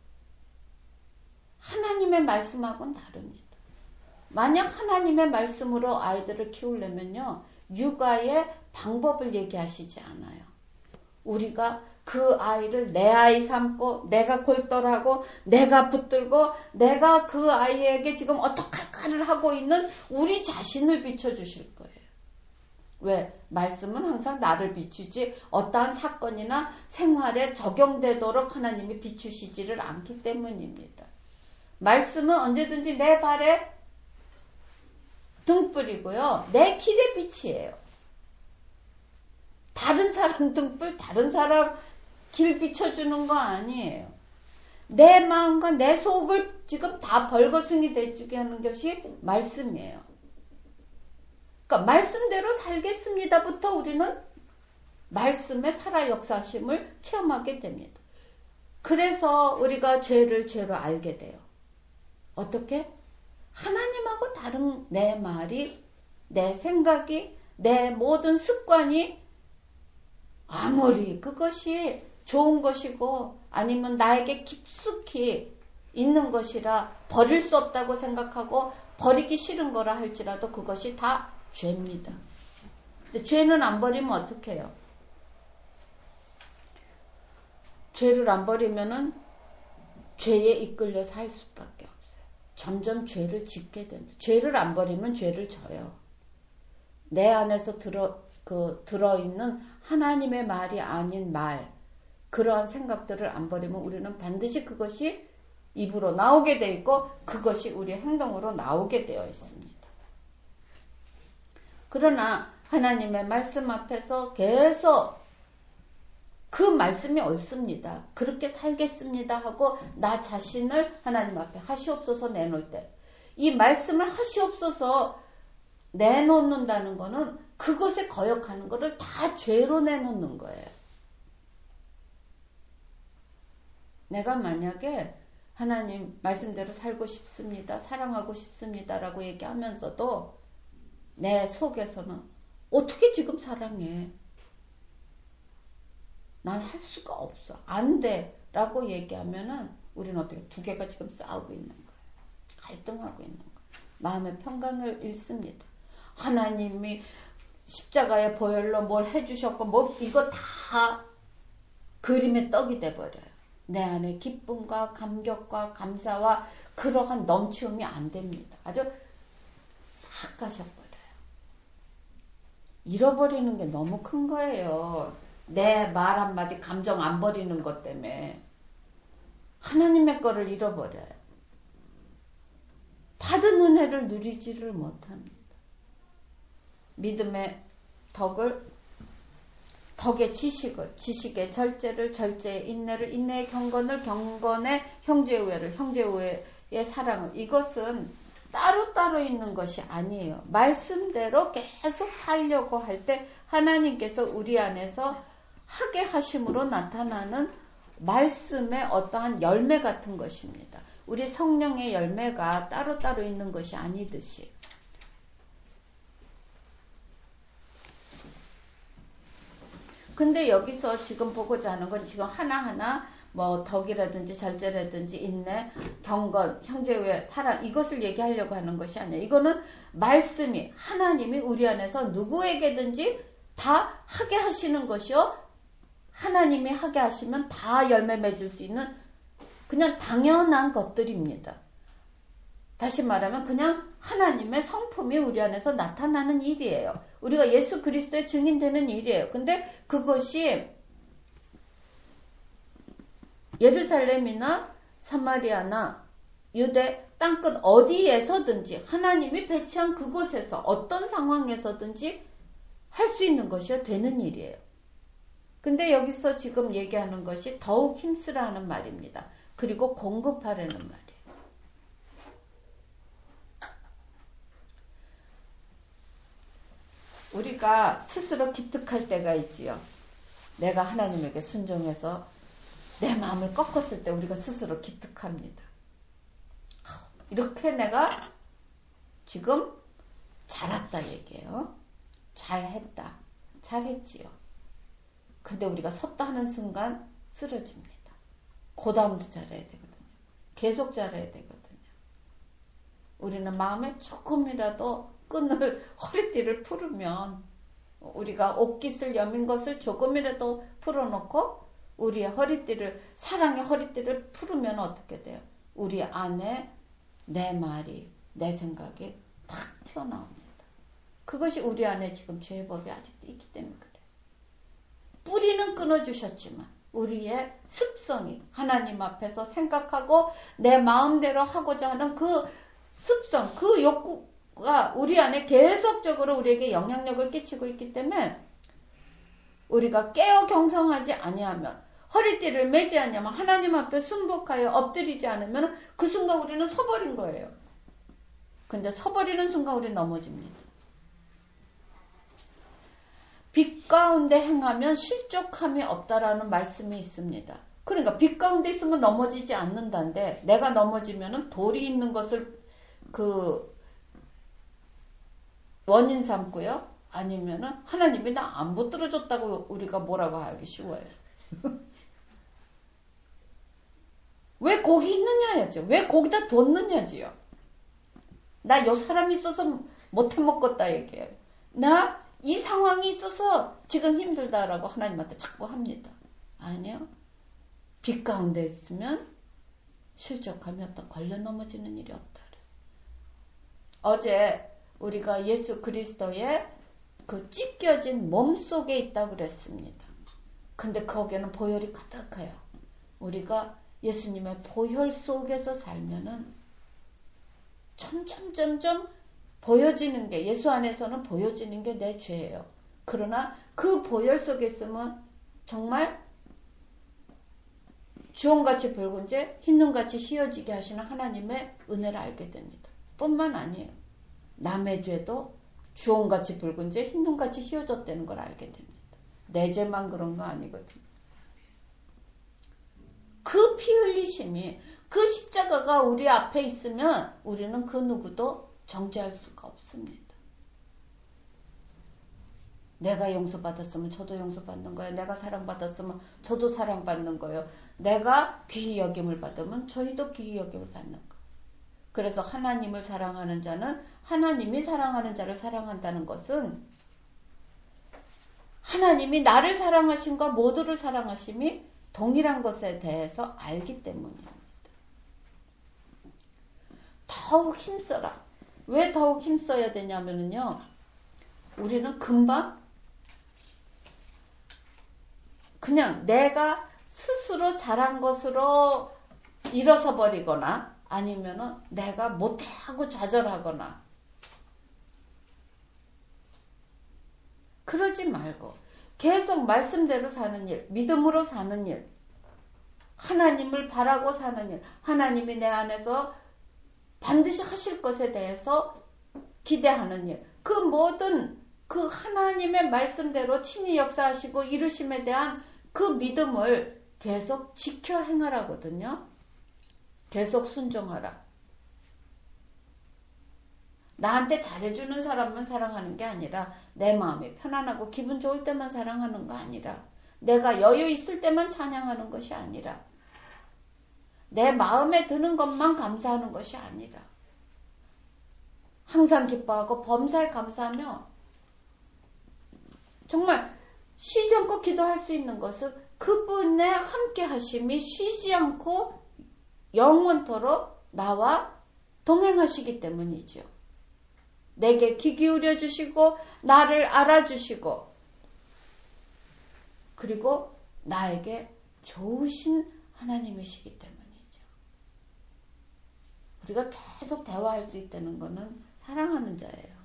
하나님의 말씀하고는 다릅니다. 만약 하나님의 말씀으로 아이들을 키우려면요, 육아의 방법을 얘기하시지 않아요. 우리가 그 아이를 내 아이 삼고 내가 골똘하고 내가 붙들고 내가 그 아이에게 지금 어떡할까를 하고 있는 우리 자신을 비춰주실 거예요. 왜? 말씀은 항상 나를 비추지 어떠한 사건이나 생활에 적용되도록 하나님이 비추시지를 않기 때문입니다. 말씀은 언제든지 내 발에 등불이고요, 내 길의 빛이에요. 다른 사람 등불, 다른 사람 길 비춰주는 거 아니에요. 내 마음과 내 속을 지금 다 벌거숭이 되주게 하는 것이 말씀이에요. 그러니까 말씀대로 살겠습니다부터 우리는 말씀의 살아 역사심을 체험하게 됩니다. 그래서 우리가 죄를 죄로 알게 돼요. 어떻게? 하나님하고 다른 내 말이, 내 생각이, 내 모든 습관이 아무리 그것이 좋은 것이고 아니면 나에게 깊숙이 있는 것이라 버릴 수 없다고 생각하고 버리기 싫은 거라 할지라도 그것이 다 죄입니다. 근데 죄는 안 버리면 어떻게 해요? 죄를 안 버리면은 죄에 이끌려 살 수밖에 없어요. 점점 죄를 짓게 됩니다. 죄를 안 버리면 죄를 져요. 내 안에서 들어 그 들어있는 하나님의 말이 아닌 말, 그러한 생각들을 안 버리면 우리는 반드시 그것이 입으로 나오게 돼 있고 그것이 우리의 행동으로 나오게 되어 있습니다. 그러나 하나님의 말씀 앞에서 계속 그 말씀이 옳습니다, 그렇게 살겠습니다 하고 나 자신을 하나님 앞에 하시옵소서 내놓을 때, 이 말씀을 하시옵소서 내놓는다는 거는 그것에 거역하는 거를 다 죄로 내놓는 거예요. 내가 만약에 하나님 말씀대로 살고 싶습니다. 사랑하고 싶습니다. 라고 얘기하면서도 내 속에서는 어떻게 지금 사랑해? 난 할 수가 없어. 안 돼. 라고 얘기하면은 우리는 어떻게 두 개가 지금 싸우고 있는 거예요. 갈등하고 있는 거예요. 마음의 평강을 잃습니다. 하나님이 십자가의 보혈로 뭘 해주셨고 뭐 이거 다 그림의 떡이 돼버려요. 내 안에 기쁨과 감격과 감사와 그러한 넘치움이 안 됩니다. 아주 싹 가셔버려요. 잃어버리는 게 너무 큰 거예요. 내 말 한마디 감정 안 버리는 것 때문에 하나님의 거를 잃어버려요. 받은 은혜를 누리지를 못합니다. 믿음의 덕을, 덕의 지식을, 지식의 절제를, 절제의 인내를, 인내의 경건을, 경건의 형제우애를, 형제우애의 사랑을, 이것은 따로따로 있는 것이 아니에요. 말씀대로 계속 살려고 할 때 하나님께서 우리 안에서 하게 하심으로 나타나는 말씀의 어떠한 열매 같은 것입니다. 우리 성령의 열매가 따로따로 있는 것이 아니듯이. 근데 여기서 지금 보고자 하는 건 지금 하나하나 뭐 덕이라든지 절제라든지 인내, 경건, 형제의 사랑 이것을 얘기하려고 하는 것이 아니에요. 이거는 말씀이 하나님이 우리 안에서 누구에게든지 다 하게 하시는 것이요. 하나님이 하게 하시면 다 열매 맺을 수 있는 그냥 당연한 것들입니다. 다시 말하면 그냥 하나님의 성품이 우리 안에서 나타나는 일이에요. 우리가 예수 그리스도의 증인되는 일이에요. 근데 그것이 예루살렘이나 사마리아나 유대 땅끝 어디에서든지 하나님이 배치한 그곳에서 어떤 상황에서든지 할 수 있는 것이요. 되는 일이에요. 근데 여기서 지금 얘기하는 것이 더욱 힘쓰라 하는 말입니다. 그리고 공급하라는 말이에요. 우리가 스스로 기특할 때가 있지요. 내가 하나님에게 순종해서 내 마음을 꺾었을 때 우리가 스스로 기특합니다. 이렇게 내가 지금 잘했다 얘기해요. 잘했다. 잘했지요. 근데 우리가 섰다 하는 순간 쓰러집니다. 그 다음도 잘해야 되거든요. 계속 잘해야 되거든요. 우리는 마음에 조금이라도 끈을, 허리띠를 풀으면 우리가 옷깃을 여민 것을 조금이라도 풀어놓고 우리의 허리띠를, 사랑의 허리띠를 풀으면 어떻게 돼요? 우리 안에 내 말이, 내 생각이 탁 튀어나옵니다. 그것이 우리 안에 지금 죄의 법이 아직도 있기 때문에 그래요. 뿌리는 끊어주셨지만 우리의 습성이 하나님 앞에서 생각하고 내 마음대로 하고자 하는 그 습성, 그 욕구가 우리 안에 계속적으로 우리에게 영향력을 끼치고 있기 때문에 우리가 깨어 경성하지 아니하면 허리띠를 매지 않으면 하나님 앞에 순복하여 엎드리지 않으면 그 순간 우리는 서버린 거예요. 근데 서버리는 순간 우리 넘어집니다. 빛 가운데 행하면 실족함이 없다라는 말씀이 있습니다. 그러니까 빛 가운데 있으면 넘어지지 않는다는데 내가 넘어지면은 돌이 있는 것을 그 원인 삼고요. 아니면은 하나님이 나 안 붙들어줬다고 우리가 뭐라고 하기 쉬워요. 왜 거기 있느냐야죠. 왜 거기다 뒀느냐지요. 나 요 사람이 있어서 못해 먹겠다 얘기해요. 나 이 상황이 있어서 지금 힘들다라고 하나님한테 자꾸 합니다. 아니요. 빛 가운데 있으면 실족하면 어떤 걸려 넘어지는 일이 없다 그랬어요. 어제 우리가 예수 그리스도의 그 찢겨진 몸 속에 있다고 그랬습니다. 근데 거기에는 보혈이 가득해요. 우리가 예수님의 보혈 속에서 살면은 점점 점점 보여지는 게 예수 안에서는 보여지는 게 내 죄예요. 그러나 그 보혈 속에 있으면 정말 주홍같이 붉은 죄, 흰눈같이 희어지게 하시는 하나님의 은혜를 알게 됩니다. 뿐만 아니에요. 남의 죄도 주홍같이 붉은 죄, 흰눈같이 휘어졌다는 걸 알게 됩니다. 내 죄만 그런 거 아니거든요. 그 피 흘리심이, 그 십자가가 우리 앞에 있으면 우리는 그 누구도 정죄할 수가 없습니다. 내가 용서받았으면 저도 용서받는 거예요. 내가 사랑받았으면 저도 사랑받는 거예요. 내가 귀히 여김을 받으면 저희도 귀히 여김을 받는 거예요. 그래서 하나님을 사랑하는 자는 하나님이 사랑하는 자를 사랑한다는 것은 하나님이 나를 사랑하심과 모두를 사랑하심이 동일한 것에 대해서 알기 때문입니다. 더욱 힘써라. 왜 더욱 힘써야 되냐면요. 우리는 금방 그냥 내가 스스로 잘한 것으로 일어서 버리거나 아니면은 내가 못하고 좌절하거나 그러지 말고 계속 말씀대로 사는 일, 믿음으로 사는 일, 하나님을 바라고 사는 일, 하나님이 내 안에서 반드시 하실 것에 대해서 기대하는 일, 그 모든 그 하나님의 말씀대로 친히 역사하시고 이루심에 대한 그 믿음을 계속 지켜 행하라거든요. 계속 순종하라. 나한테 잘해주는 사람만 사랑하는 게 아니라 내 마음이 편안하고 기분 좋을 때만 사랑하는 거 아니라 내가 여유 있을 때만 찬양하는 것이 아니라 내 마음에 드는 것만 감사하는 것이 아니라 항상 기뻐하고 범사에 감사하며 정말 쉬지 않고 기도할 수 있는 것은 그분의 함께 하심이 쉬지 않고 영원토록 나와 동행하시기 때문이죠. 내게 귀 기울여 주시고 나를 알아주시고 그리고 나에게 좋으신 하나님이시기 때문이죠. 우리가 계속 대화할 수 있다는 것은 사랑하는 자예요.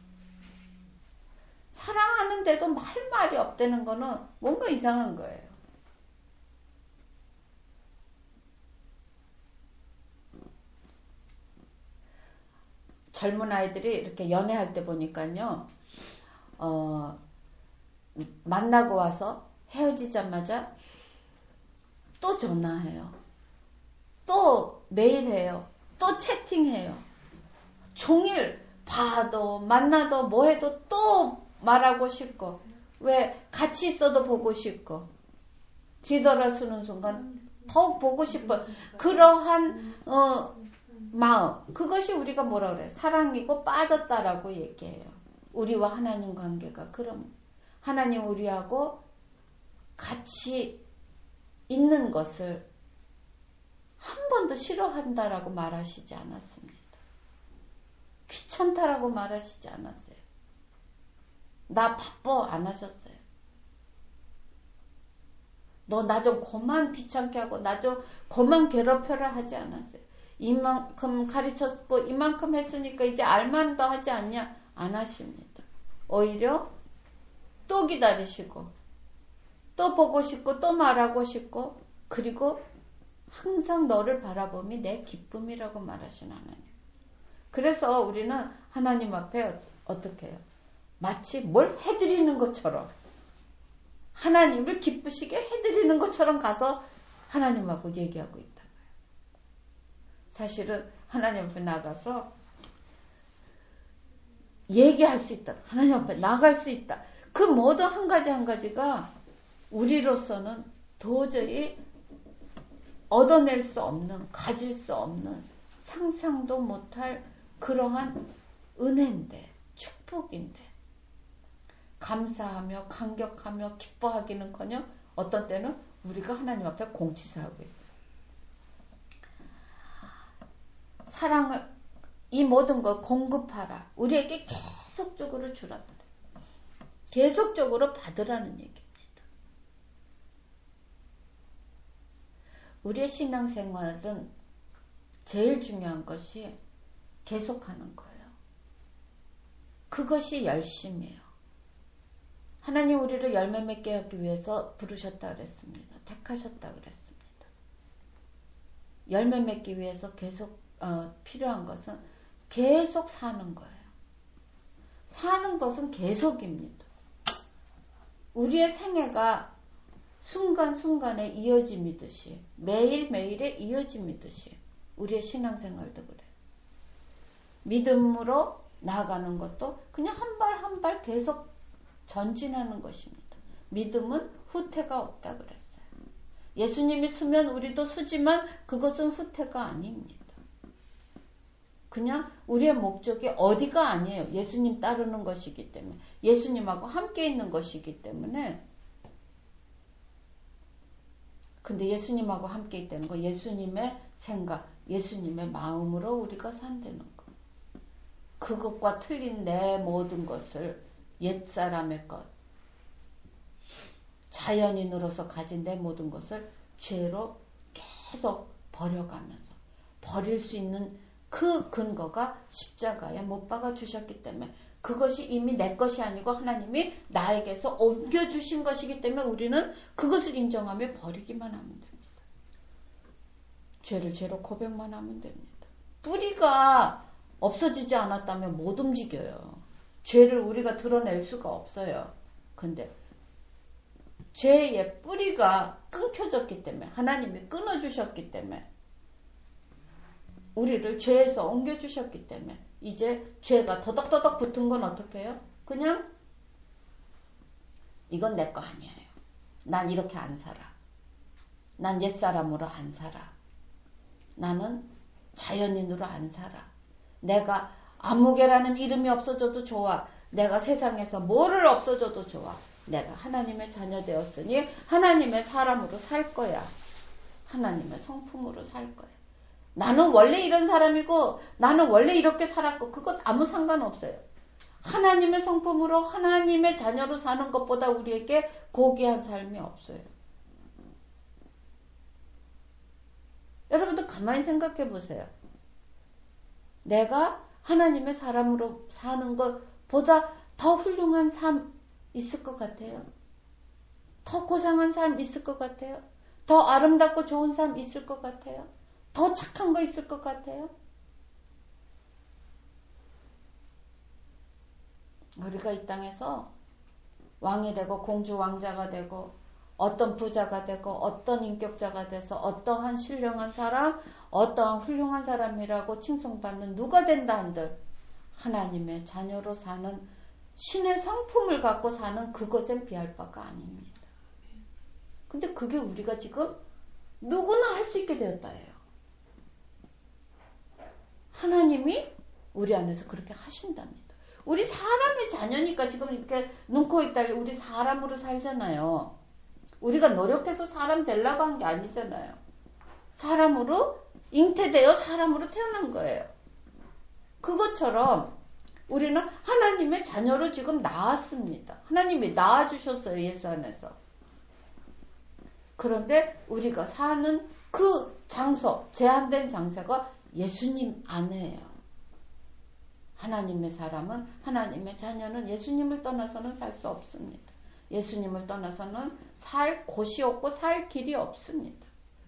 사랑하는데도 할 말이 없다는 거는 뭔가 이상한 거예요. 젊은 아이들이 이렇게 연애할 때 보니까요, 어, 만나고 와서 헤어지자마자 또 전화해요. 또 메일해요. 또 채팅해요. 종일 봐도 만나도 뭐해도 또 말하고 싶고 왜 같이 있어도 보고 싶고 뒤돌아서는 순간 더욱 보고 싶어. 그러한 어, 마음, 그것이 우리가 뭐라 그래? 사랑이고 빠졌다라고 얘기해요. 우리와 하나님 관계가 그럼 하나님 우리하고 같이 있는 것을 한 번도 싫어한다라고 말하시지 않았습니다. 귀찮다라고 말하시지 않았어요. 나 바빠 안 하셨어요. 너 나 좀 그만 귀찮게 하고 나 좀 그만 괴롭혀라 하지 않았어요. 이만큼 가르쳤고 이만큼 했으니까 이제 알만도 하지 않냐? 안 하십니다. 오히려 또 기다리시고 또 보고 싶고 또 말하고 싶고 그리고 항상 너를 바라봄이 내 기쁨이라고 말하신 하나님. 그래서 우리는 하나님 앞에 어떻게 해요? 마치 뭘 해드리는 것처럼 하나님을 기쁘시게 해드리는 것처럼 가서 하나님하고 얘기하고 있다. 사실은 하나님 앞에 나가서 얘기할 수 있다. 하나님 앞에 나갈 수 있다. 그 모든 한 가지 한 가지가 우리로서는 도저히 얻어낼 수 없는, 가질 수 없는, 상상도 못할 그러한 은혜인데, 축복인데 감사하며 감격하며 기뻐하기는커녕 어떤 때는 우리가 하나님 앞에 공치사하고 있어요. 사랑을 이 모든 걸 공급하라. 우리에게 계속적으로 주라. 계속적으로 받으라는 얘기입니다. 우리의 신앙생활은 제일 중요한 것이 계속하는 거예요. 그것이 열심이에요. 하나님 우리를 열매 맺게 하기 위해서 부르셨다 그랬습니다. 택하셨다 그랬습니다. 열매 맺기 위해서 계속 어, 필요한 것은 계속 사는 거예요. 사는 것은 계속입니다. 우리의 생애가 순간순간에 이어짐이듯이 매일매일의 이어짐이듯이 우리의 신앙생활도 그래요. 믿음으로 나아가는 것도 그냥 한 발 한 발 계속 전진하는 것입니다. 믿음은 후퇴가 없다 그랬어요. 예수님이 쓰면 우리도 쓰지만 그것은 후퇴가 아닙니다. 그냥 우리의 목적이 어디가 아니에요. 예수님 따르는 것이기 때문에, 예수님하고 함께 있는 것이기 때문에. 근데 예수님하고 함께 있다는 거, 예수님의 생각, 예수님의 마음으로 우리가 산다는 거. 그것과 틀린 내 모든 것을, 옛사람의 것, 자연인으로서 가진 내 모든 것을 죄로 계속 버려가면서, 버릴 수 있는 그 근거가 십자가에 못 박아 주셨기 때문에, 그것이 이미 내 것이 아니고 하나님이 나에게서 옮겨주신 것이기 때문에 우리는 그것을 인정하며 버리기만 하면 됩니다. 죄를 죄로 고백만 하면 됩니다. 뿌리가 없어지지 않았다면 못 움직여요. 죄를 우리가 드러낼 수가 없어요. 근데 죄의 뿌리가 끊겨졌기 때문에, 하나님이 끊어주셨기 때문에, 우리를 죄에서 옮겨주셨기 때문에 이제 죄가 더덕더덕 붙은 건 어떻게 해요? 그냥 이건 내 거 아니에요. 난 이렇게 안 살아. 난 옛사람으로 안 살아. 나는 자연인으로 안 살아. 내가 아무개라는 이름이 없어져도 좋아. 내가 세상에서 뭐를 없어져도 좋아. 내가 하나님의 자녀 되었으니 하나님의 사람으로 살 거야. 하나님의 성품으로 살 거야. 나는 원래 이런 사람이고 나는 원래 이렇게 살았고 그것 아무 상관없어요. 하나님의 성품으로 하나님의 자녀로 사는 것보다 우리에게 고귀한 삶이 없어요. 여러분도 가만히 생각해 보세요. 내가 하나님의 사람으로 사는 것보다 더 훌륭한 삶 있을 것 같아요? 더 고상한 삶 있을 것 같아요? 더 아름답고 좋은 삶 있을 것 같아요? 더 착한 거 있을 것 같아요? 우리가 이 땅에서 왕이 되고 공주 왕자가 되고 어떤 부자가 되고 어떤 인격자가 돼서 어떠한 신령한 사람, 어떠한 훌륭한 사람이라고 칭송받는 누가 된다 한들 하나님의 자녀로 사는 신의 성품을 갖고 사는 그것엔 비할 바가 아닙니다. 근데 그게 우리가 지금 누구나 할 수 있게 되었다 해요. 하나님이 우리 안에서 그렇게 하신답니다. 우리 사람의 자녀니까 지금 이렇게 눈, 코, 입, 다리 우리 사람으로 살잖아요. 우리가 노력해서 사람 되려고 한 게 아니잖아요. 사람으로 잉태되어 사람으로 태어난 거예요. 그것처럼 우리는 하나님의 자녀로 지금 나왔습니다. 하나님이 낳아주셨어요. 예수 안에서. 그런데 우리가 사는 그 장소, 제한된 장소가 예수님 안에요. 하나님의 사람은, 하나님의 자녀는 예수님을 떠나서는 살 수 없습니다. 예수님을 떠나서는 살 곳이 없고 살 길이 없습니다.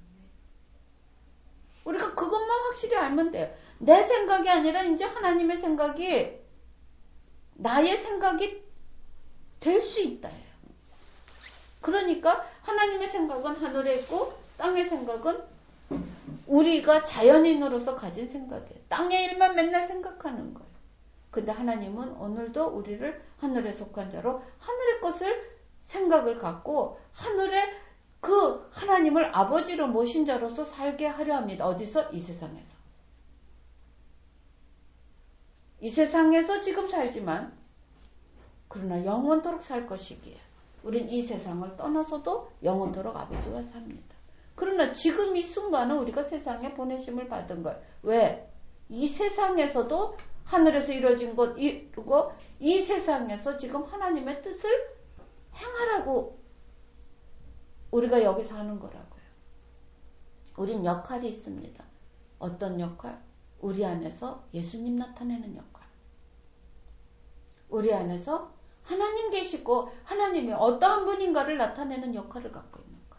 우리가 그것만 확실히 알면 돼요. 내 생각이 아니라 이제 하나님의 생각이 나의 생각이 될 수 있다 해요. 그러니까 하나님의 생각은 하늘에 있고 땅의 생각은 우리가 자연인으로서 가진 생각이에요. 땅의 일만 맨날 생각하는 거예요. 근데 하나님은 오늘도 우리를 하늘에 속한 자로 하늘의 것을 생각을 갖고 하늘의 그 하나님을 아버지로 모신 자로서 살게 하려 합니다. 어디서? 이 세상에서. 이 세상에서 지금 살지만 그러나 영원토록 살 것이기에 우린 이 세상을 떠나서도 영원토록 아버지와 삽니다. 그러나 지금 이 순간은 우리가 세상에 보내심을 받은 거예요. 왜? 이 세상에서도 하늘에서 이루어진 것 이루고 이 세상에서 지금 하나님의 뜻을 행하라고 우리가 여기서 하는 거라고요. 우린 역할이 있습니다. 어떤 역할? 우리 안에서 예수님 나타내는 역할. 우리 안에서 하나님 계시고 하나님이 어떠한 분인가를 나타내는 역할을 갖고 있는 거예요.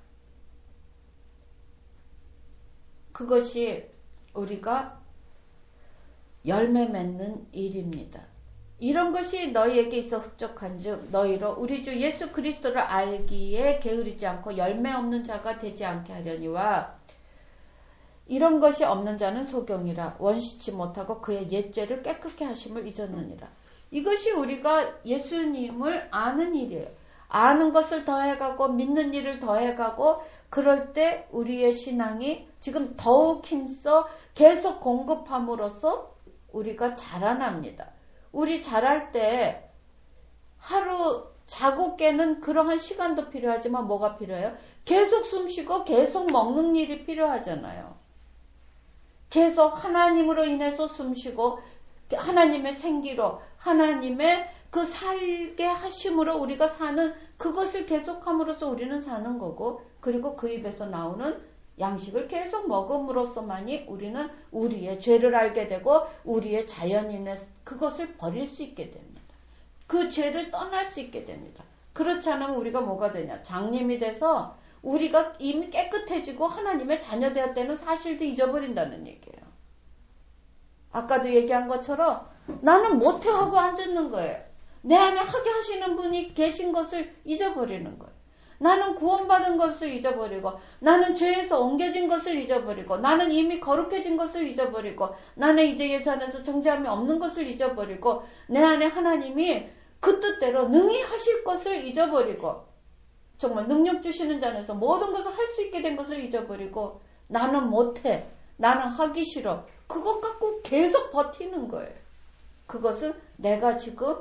그것이 우리가 열매 맺는 일입니다. 이런 것이 너희에게 있어 흡족한즉 너희로 우리 주 예수 그리스도를 알기에 게으르지 않고 열매 없는 자가 되지 않게 하려니와 이런 것이 없는 자는 소경이라 원시치 못하고 그의 옛죄를 깨끗게 하심을 잊었느니라. 이것이 우리가 예수님을 아는 일이에요. 아는 것을 더해가고 믿는 일을 더해가고 그럴 때 우리의 신앙이 지금 더욱 힘써 계속 공급함으로써 우리가 자라납니다. 우리 자랄 때 하루 자고 깨는 그러한 시간도 필요하지만 뭐가 필요해요? 계속 숨쉬고 계속 먹는 일이 필요하잖아요. 계속 하나님으로 인해서 숨쉬고 하나님의 생기로 하나님의 그 살게 하심으로 우리가 사는 그것을 계속함으로써 우리는 사는 거고 그리고 그 입에서 나오는 양식을 계속 먹음으로써만이 우리는 우리의 죄를 알게 되고 우리의 자연인의 그것을 버릴 수 있게 됩니다. 그 죄를 떠날 수 있게 됩니다. 그렇지 않으면 우리가 뭐가 되냐? 장님이 돼서 우리가 이미 깨끗해지고 하나님의 자녀 되었다는 사실도 잊어버린다는 얘기예요. 아까도 얘기한 것처럼 나는 못해 하고 앉았는 거예요. 내 안에 하게 하시는 분이 계신 것을 잊어버리는 거예요. 나는 구원받은 것을 잊어버리고 나는 죄에서 옮겨진 것을 잊어버리고 나는 이미 거룩해진 것을 잊어버리고 나는 이제 예수 안에서 정죄함이 없는 것을 잊어버리고 내 안에 하나님이 그 뜻대로 능히 하실 것을 잊어버리고 정말 능력 주시는 자에서 모든 것을 할 수 있게 된 것을 잊어버리고 나는 못해, 나는 하기 싫어. 그것 갖고 계속 버티는 거예요. 그것은 내가 지금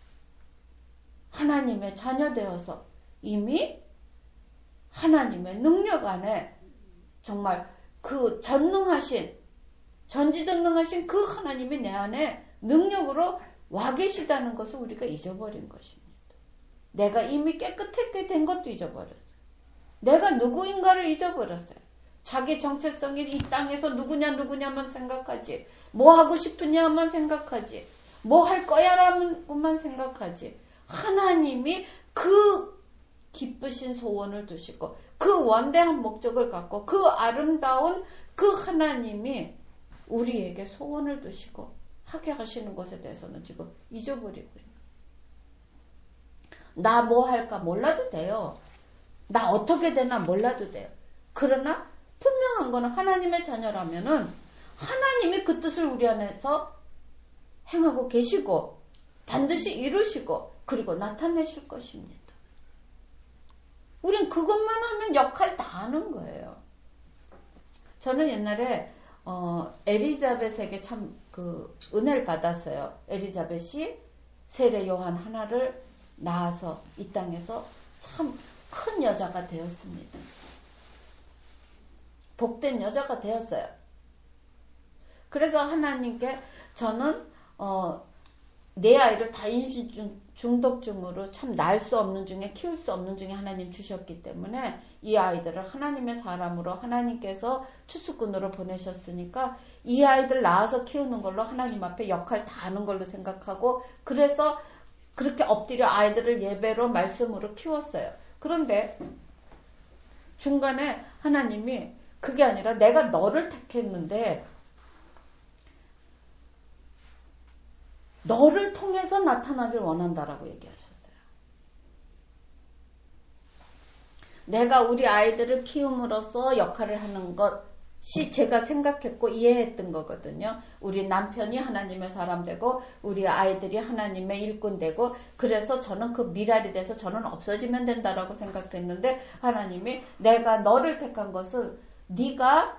하나님의 자녀 되어서 이미 하나님의 능력 안에 정말 그 전능하신 전지전능하신 그 하나님이 내 안에 능력으로 와 계시다는 것을 우리가 잊어버린 것입니다. 내가 이미 깨끗하게 된 것도 잊어버렸어요. 내가 누구인가를 잊어버렸어요. 자기 정체성이 이 땅에서 누구냐 누구냐만 생각하지. 뭐 하고 싶으냐만 생각하지. 뭐 할 거야라고만 생각하지. 하나님이 그 기쁘신 소원을 두시고 그 원대한 목적을 갖고 그 아름다운 그 하나님이 우리에게 소원을 두시고 하게 하시는 것에 대해서는 지금 잊어버리고 있는. 나 뭐 할까 몰라도 돼요. 나 어떻게 되나 몰라도 돼요. 그러나 분명한 거는 하나님의 자녀라면은 하나님이 그 뜻을 우리 안에서 행하고 계시고 반드시 이루시고 그리고 나타내실 것입니다. 우린 그것만 하면 역할 다 하는 거예요. 저는 옛날에 어, 엘리자벳에게 참 그 은혜를 받았어요. 엘리자벳이 세례 요한 하나를 낳아서 이 땅에서 참 큰 여자가 되었습니다. 복된 여자가 되었어요. 그래서 하나님께 저는 어, 내 아이를 다 임신 중, 중독증으로 참 낳을 수 없는 중에 키울 수 없는 중에 하나님 주셨기 때문에 이 아이들을 하나님의 사람으로 하나님께서 추수꾼으로 보내셨으니까 이 아이들 낳아서 키우는 걸로 하나님 앞에 역할 다 하는 걸로 생각하고 그래서 그렇게 엎드려 아이들을 예배로 말씀으로 키웠어요. 그런데 중간에 하나님이 그게 아니라 내가 너를 택했는데 너를 통해서 나타나길 원한다라고 얘기하셨어요. 내가 우리 아이들을 키움으로써 역할을 하는 것이 제가 생각했고 이해했던 거거든요. 우리 남편이 하나님의 사람 되고 우리 아이들이 하나님의 일꾼 되고 그래서 저는 그 미랄이 돼서 저는 없어지면 된다라고 생각했는데 하나님이 내가 너를 택한 것은 네가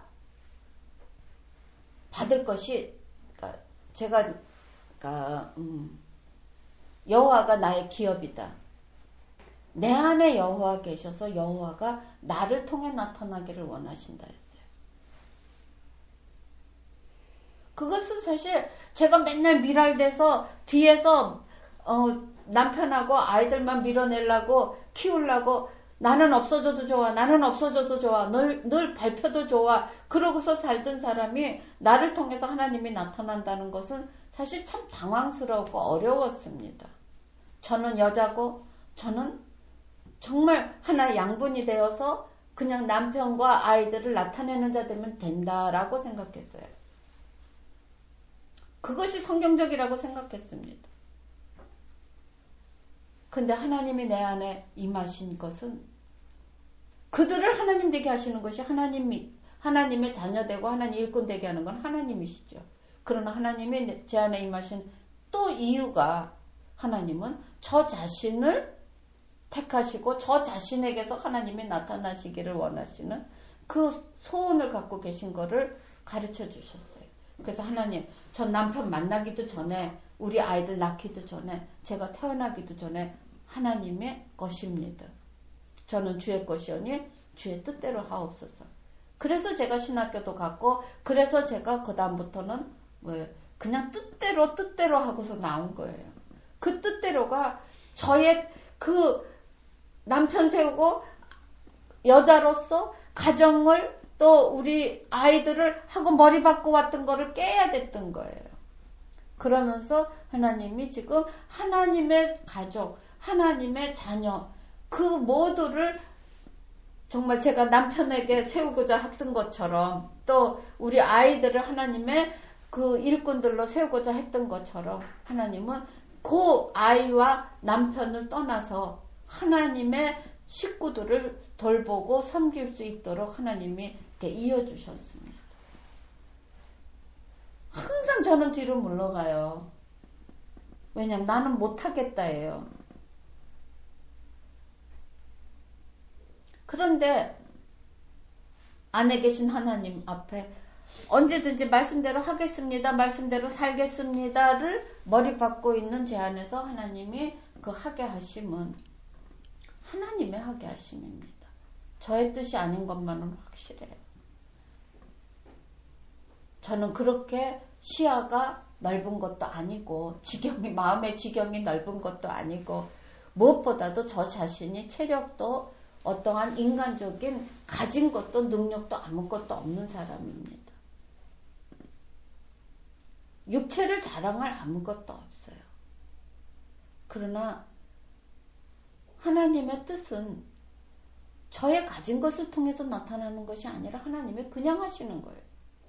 받을 것이 그러니까 제가 그러니까 음, 여호와가 나의 기업이다. 내 안에 여호와 계셔서 여호와가 나를 통해 나타나기를 원하신다 했어요. 그것은 사실 제가 맨날 미랄돼서 뒤에서 어, 남편하고 아이들만 밀어내려고 키우려고 나는 없어져도 좋아. 나는 없어져도 좋아. 늘, 늘 발표도 좋아. 그러고서 살던 사람이 나를 통해서 하나님이 나타난다는 것은 사실 참 당황스럽고 어려웠습니다. 저는 여자고 저는 정말 하나의 양분이 되어서 그냥 남편과 아이들을 나타내는 자 되면 된다라고 생각했어요. 그것이 성경적이라고 생각했습니다. 근데 하나님이 내 안에 임하신 것은 그들을 하나님 되게 하시는 것이 하나님이, 하나님의 자녀되고 하나님 일꾼 되게 하는 건 하나님이시죠. 그러나 하나님이 제 안에 임하신 또 이유가 하나님은 저 자신을 택하시고 저 자신에게서 하나님이 나타나시기를 원하시는 그 소원을 갖고 계신 거를 가르쳐 주셨어요. 그래서 하나님, 전 남편 만나기도 전에, 우리 아이들 낳기도 전에, 제가 태어나기도 전에 하나님의 것입니다. 저는 주의 것이오니 주의 뜻대로 하옵소서. 그래서 제가 신학교도 갔고, 그래서 제가 그 다음부터는 뭐 그냥 뜻대로 뜻대로 하고서 나온 거예요. 그 뜻대로가 저의 그 남편 세우고 여자로서 가정을 또 우리 아이들을 하고 머리 박고 왔던 거를 깨야 됐던 거예요. 그러면서 하나님이 지금 하나님의 가족, 하나님의 자녀, 그 모두를 정말 제가 남편에게 세우고자 했던 것처럼 또 우리 아이들을 하나님의 그 일꾼들로 세우고자 했던 것처럼 하나님은 그 아이와 남편을 떠나서 하나님의 식구들을 돌보고 섬길 수 있도록 하나님이 이렇게 이어주셨습니다. 항상 저는 뒤로 물러가요. 왜냐면 나는 못하겠다예요. 그런데 안에 계신 하나님 앞에 언제든지 말씀대로 하겠습니다. 말씀대로 살겠습니다를 머리 박고 있는 제 안에서 하나님이 그 하게 하심은 하나님의 하게 하심입니다. 저의 뜻이 아닌 것만은 확실해요. 저는 그렇게 시야가 넓은 것도 아니고 지경이 마음의 지경이 넓은 것도 아니고 무엇보다도 저 자신이 체력도 어떠한 인간적인 가진 것도 능력도 아무것도 없는 사람입니다. 육체를 자랑할 아무것도 없어요. 그러나 하나님의 뜻은 저의 가진 것을 통해서 나타나는 것이 아니라 하나님이 그냥 하시는 거예요.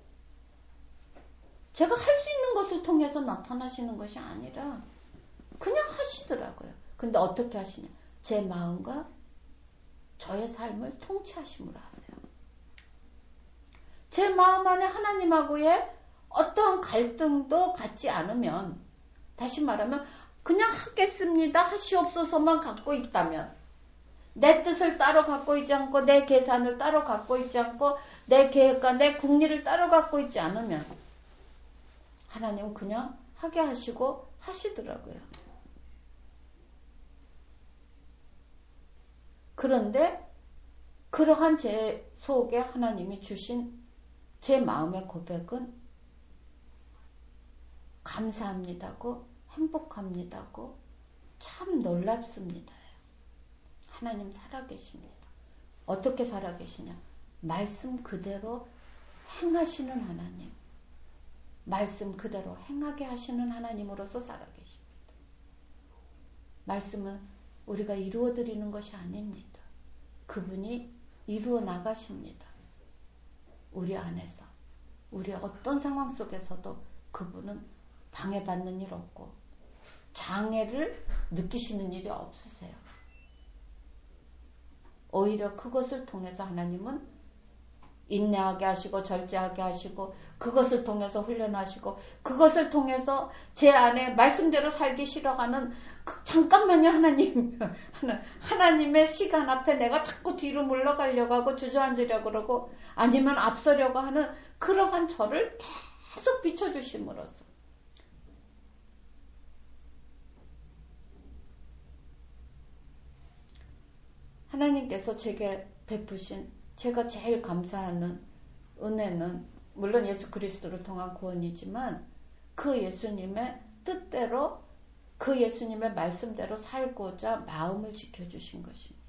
제가 할 수 있는 것을 통해서 나타나시는 것이 아니라 그냥 하시더라고요. 근데 어떻게 하시냐? 제 마음과 저의 삶을 통치하심으로 하세요. 제 마음 안에 하나님하고의 어떠한 갈등도 갖지 않으면, 다시 말하면 그냥 하겠습니다 하시옵소서만 갖고 있다면, 내 뜻을 따로 갖고 있지 않고 내 계산을 따로 갖고 있지 않고 내 계획과 내 국리를 따로 갖고 있지 않으면 하나님은 그냥 하게 하시고 하시더라고요. 그런데 그러한 제 속에 하나님이 주신 제 마음의 고백은 감사합니다고 행복합니다고 참 놀랍습니다. 하나님 살아계십니다. 어떻게 살아계시냐? 말씀 그대로 행하시는 하나님. 말씀 그대로 행하게 하시는 하나님으로서 살아계십니다. 말씀은 우리가 이루어드리는 것이 아닙니다. 그분이 이루어 나가십니다. 우리 안에서. 우리 어떤 상황 속에서도 그분은 방해받는 일 없고 장애를 느끼시는 일이 없으세요. 오히려 그것을 통해서 하나님은 인내하게 하시고 절제하게 하시고 그것을 통해서 훈련하시고 그것을 통해서 제 안에 말씀대로 살기 싫어하는 그 잠깐만요 하나님 하나님의 시간 앞에 내가 자꾸 뒤로 물러가려고 하고 주저앉으려고 그러고 아니면 앞서려고 하는 그러한 저를 계속 비춰주심으로써 하나님께서 제게 베푸신 제가 제일 감사하는 은혜는 물론 예수 그리스도를 통한 구원이지만 그 예수님의 뜻대로 그 예수님의 말씀대로 살고자 마음을 지켜주신 것입니다.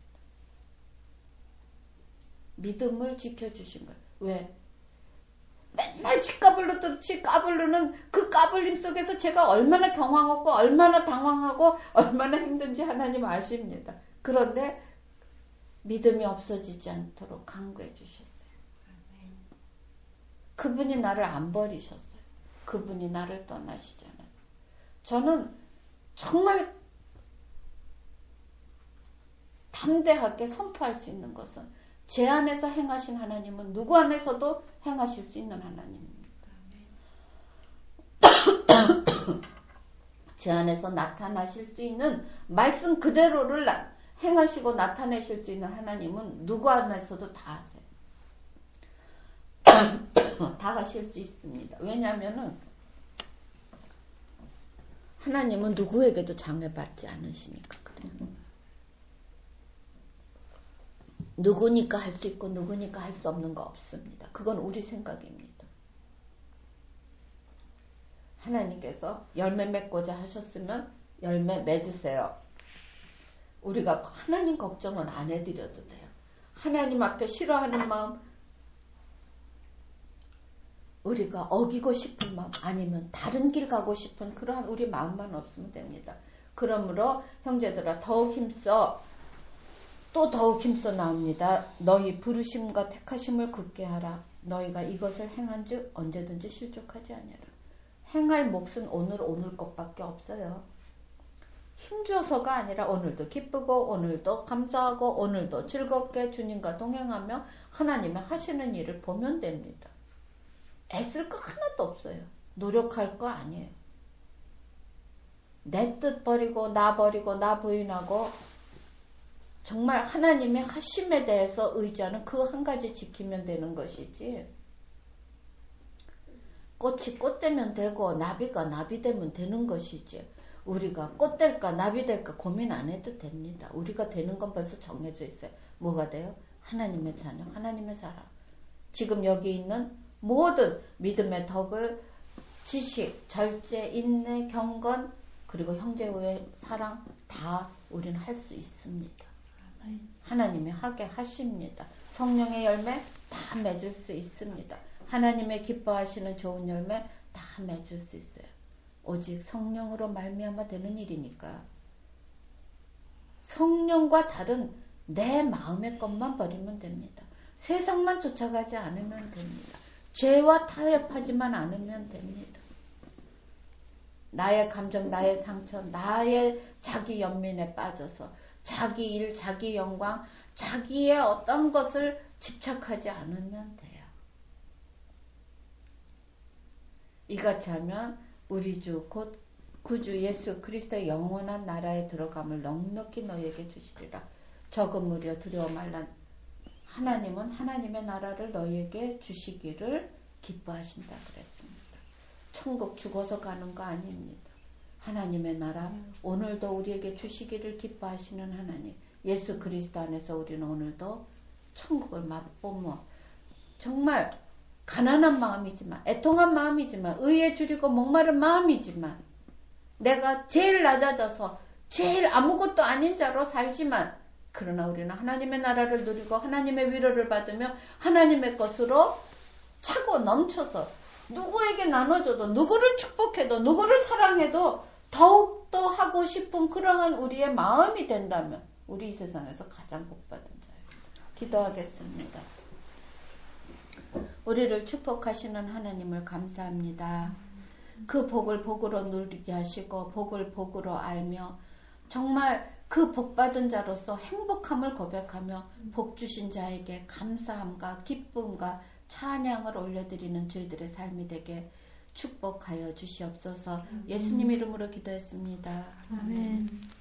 믿음을 지켜주신 거예요. 왜? 맨날 치까불르듯이 까불르는 그 까불림 속에서 제가 얼마나 경황없고 얼마나 당황하고 얼마나 힘든지 하나님 아십니다. 그런데 믿음이 없어지지 않도록 강구해 주셨어요. 그분이 나를 안 버리셨어요. 그분이 나를 떠나시지 않았어요. 저는 정말 담대하게 선포할 수 있는 것은 제 안에서 행하신 하나님은 누구 안에서도 행하실 수 있는 하나님입니다. 제 안에서 나타나실 수 있는 말씀 그대로를 나, 행하시고 나타내실 수 있는 하나님은 누구 안에서도 다 하세요. 다 하실 수 있습니다. 왜냐하면은 하나님은 누구에게도 장애받지 않으시니까 그래요. 누구니까 할 수 있고 누구니까 할 수 없는 거 없습니다. 그건 우리 생각입니다. 하나님께서 열매 맺고자 하셨으면 열매 맺으세요. 우리가 하나님 걱정은 안 해드려도 돼요. 하나님 앞에 싫어하는 마음, 우리가 어기고 싶은 마음, 아니면 다른 길 가고 싶은 그러한 우리 마음만 없으면 됩니다. 그러므로 형제들아 더욱 힘써, 또 더욱 힘써 나옵니다. 너희 부르심과 택하심을 굳게 하라. 너희가 이것을 행한즉 언제든지 실족하지 아니하라. 행할 몫은 오늘 오늘 것밖에 없어요. 힘줘서가 아니라 오늘도 기쁘고 오늘도 감사하고 오늘도 즐겁게 주님과 동행하며 하나님의 하시는 일을 보면 됩니다. 애쓸 거 하나도 없어요. 노력할 거 아니에요. 내 뜻 버리고 나 버리고 나 부인하고 정말 하나님의 하심에 대해서 의지하는 그 한 가지 지키면 되는 것이지, 꽃이 꽃되면 되고 나비가 나비되면 되는 것이지 우리가 꽃될까 나비될까 고민 안 해도 됩니다. 우리가 되는 건 벌써 정해져 있어요. 뭐가 돼요? 하나님의 자녀, 하나님의 사람. 지금 여기 있는 모든 믿음의 덕을, 지식, 절제, 인내, 경건, 그리고 형제의 사랑 다 우리는 할 수 있습니다. 하나님이 하게 하십니다. 성령의 열매 다 맺을 수 있습니다. 하나님의 기뻐하시는 좋은 열매 다 맺을 수 있어요. 오직 성령으로 말미암아 되는 일이니까. 성령과 다른 내 마음의 것만 버리면 됩니다. 세상만 쫓아가지 않으면 됩니다. 죄와 타협하지만 않으면 됩니다. 나의 감정, 나의 상처, 나의 자기 연민에 빠져서 자기 일, 자기 영광, 자기의 어떤 것을 집착하지 않으면 돼요. 이같이 하면 우리 주 곧 구주 예수 그리스도의 영원한 나라에 들어감을 넉넉히 너희에게 주시리라. 적은 무려 두려워 말라. 하나님은 하나님의 나라를 너희에게 주시기를 기뻐하신다 그랬습니다. 천국 죽어서 가는 거 아닙니다. 하나님의 나라 오늘도 우리에게 주시기를 기뻐하시는 하나님, 예수 그리스도 안에서 우리는 오늘도 천국을 맛보며 정말 가난한 마음이지만, 애통한 마음이지만, 의에 줄이고 목마른 마음이지만, 내가 제일 낮아져서 제일 아무것도 아닌 자로 살지만, 그러나 우리는 하나님의 나라를 누리고 하나님의 위로를 받으며 하나님의 것으로 차고 넘쳐서 누구에게 나눠줘도, 누구를 축복해도, 누구를 사랑해도 더욱더 하고 싶은 그러한 우리의 마음이 된다면 우리 이 세상에서 가장 복받은 자예요. 기도하겠습니다. 우리를 축복하시는 하나님을 감사합니다. 그 복을 복으로 누리게 하시고 복을 복으로 알며 정말 그 복받은 자로서 행복함을 고백하며 복 주신 자에게 감사함과 기쁨과 찬양을 올려드리는 저희들의 삶이 되게 축복하여 주시옵소서. 예수님 이름으로 기도했습니다. 아멘.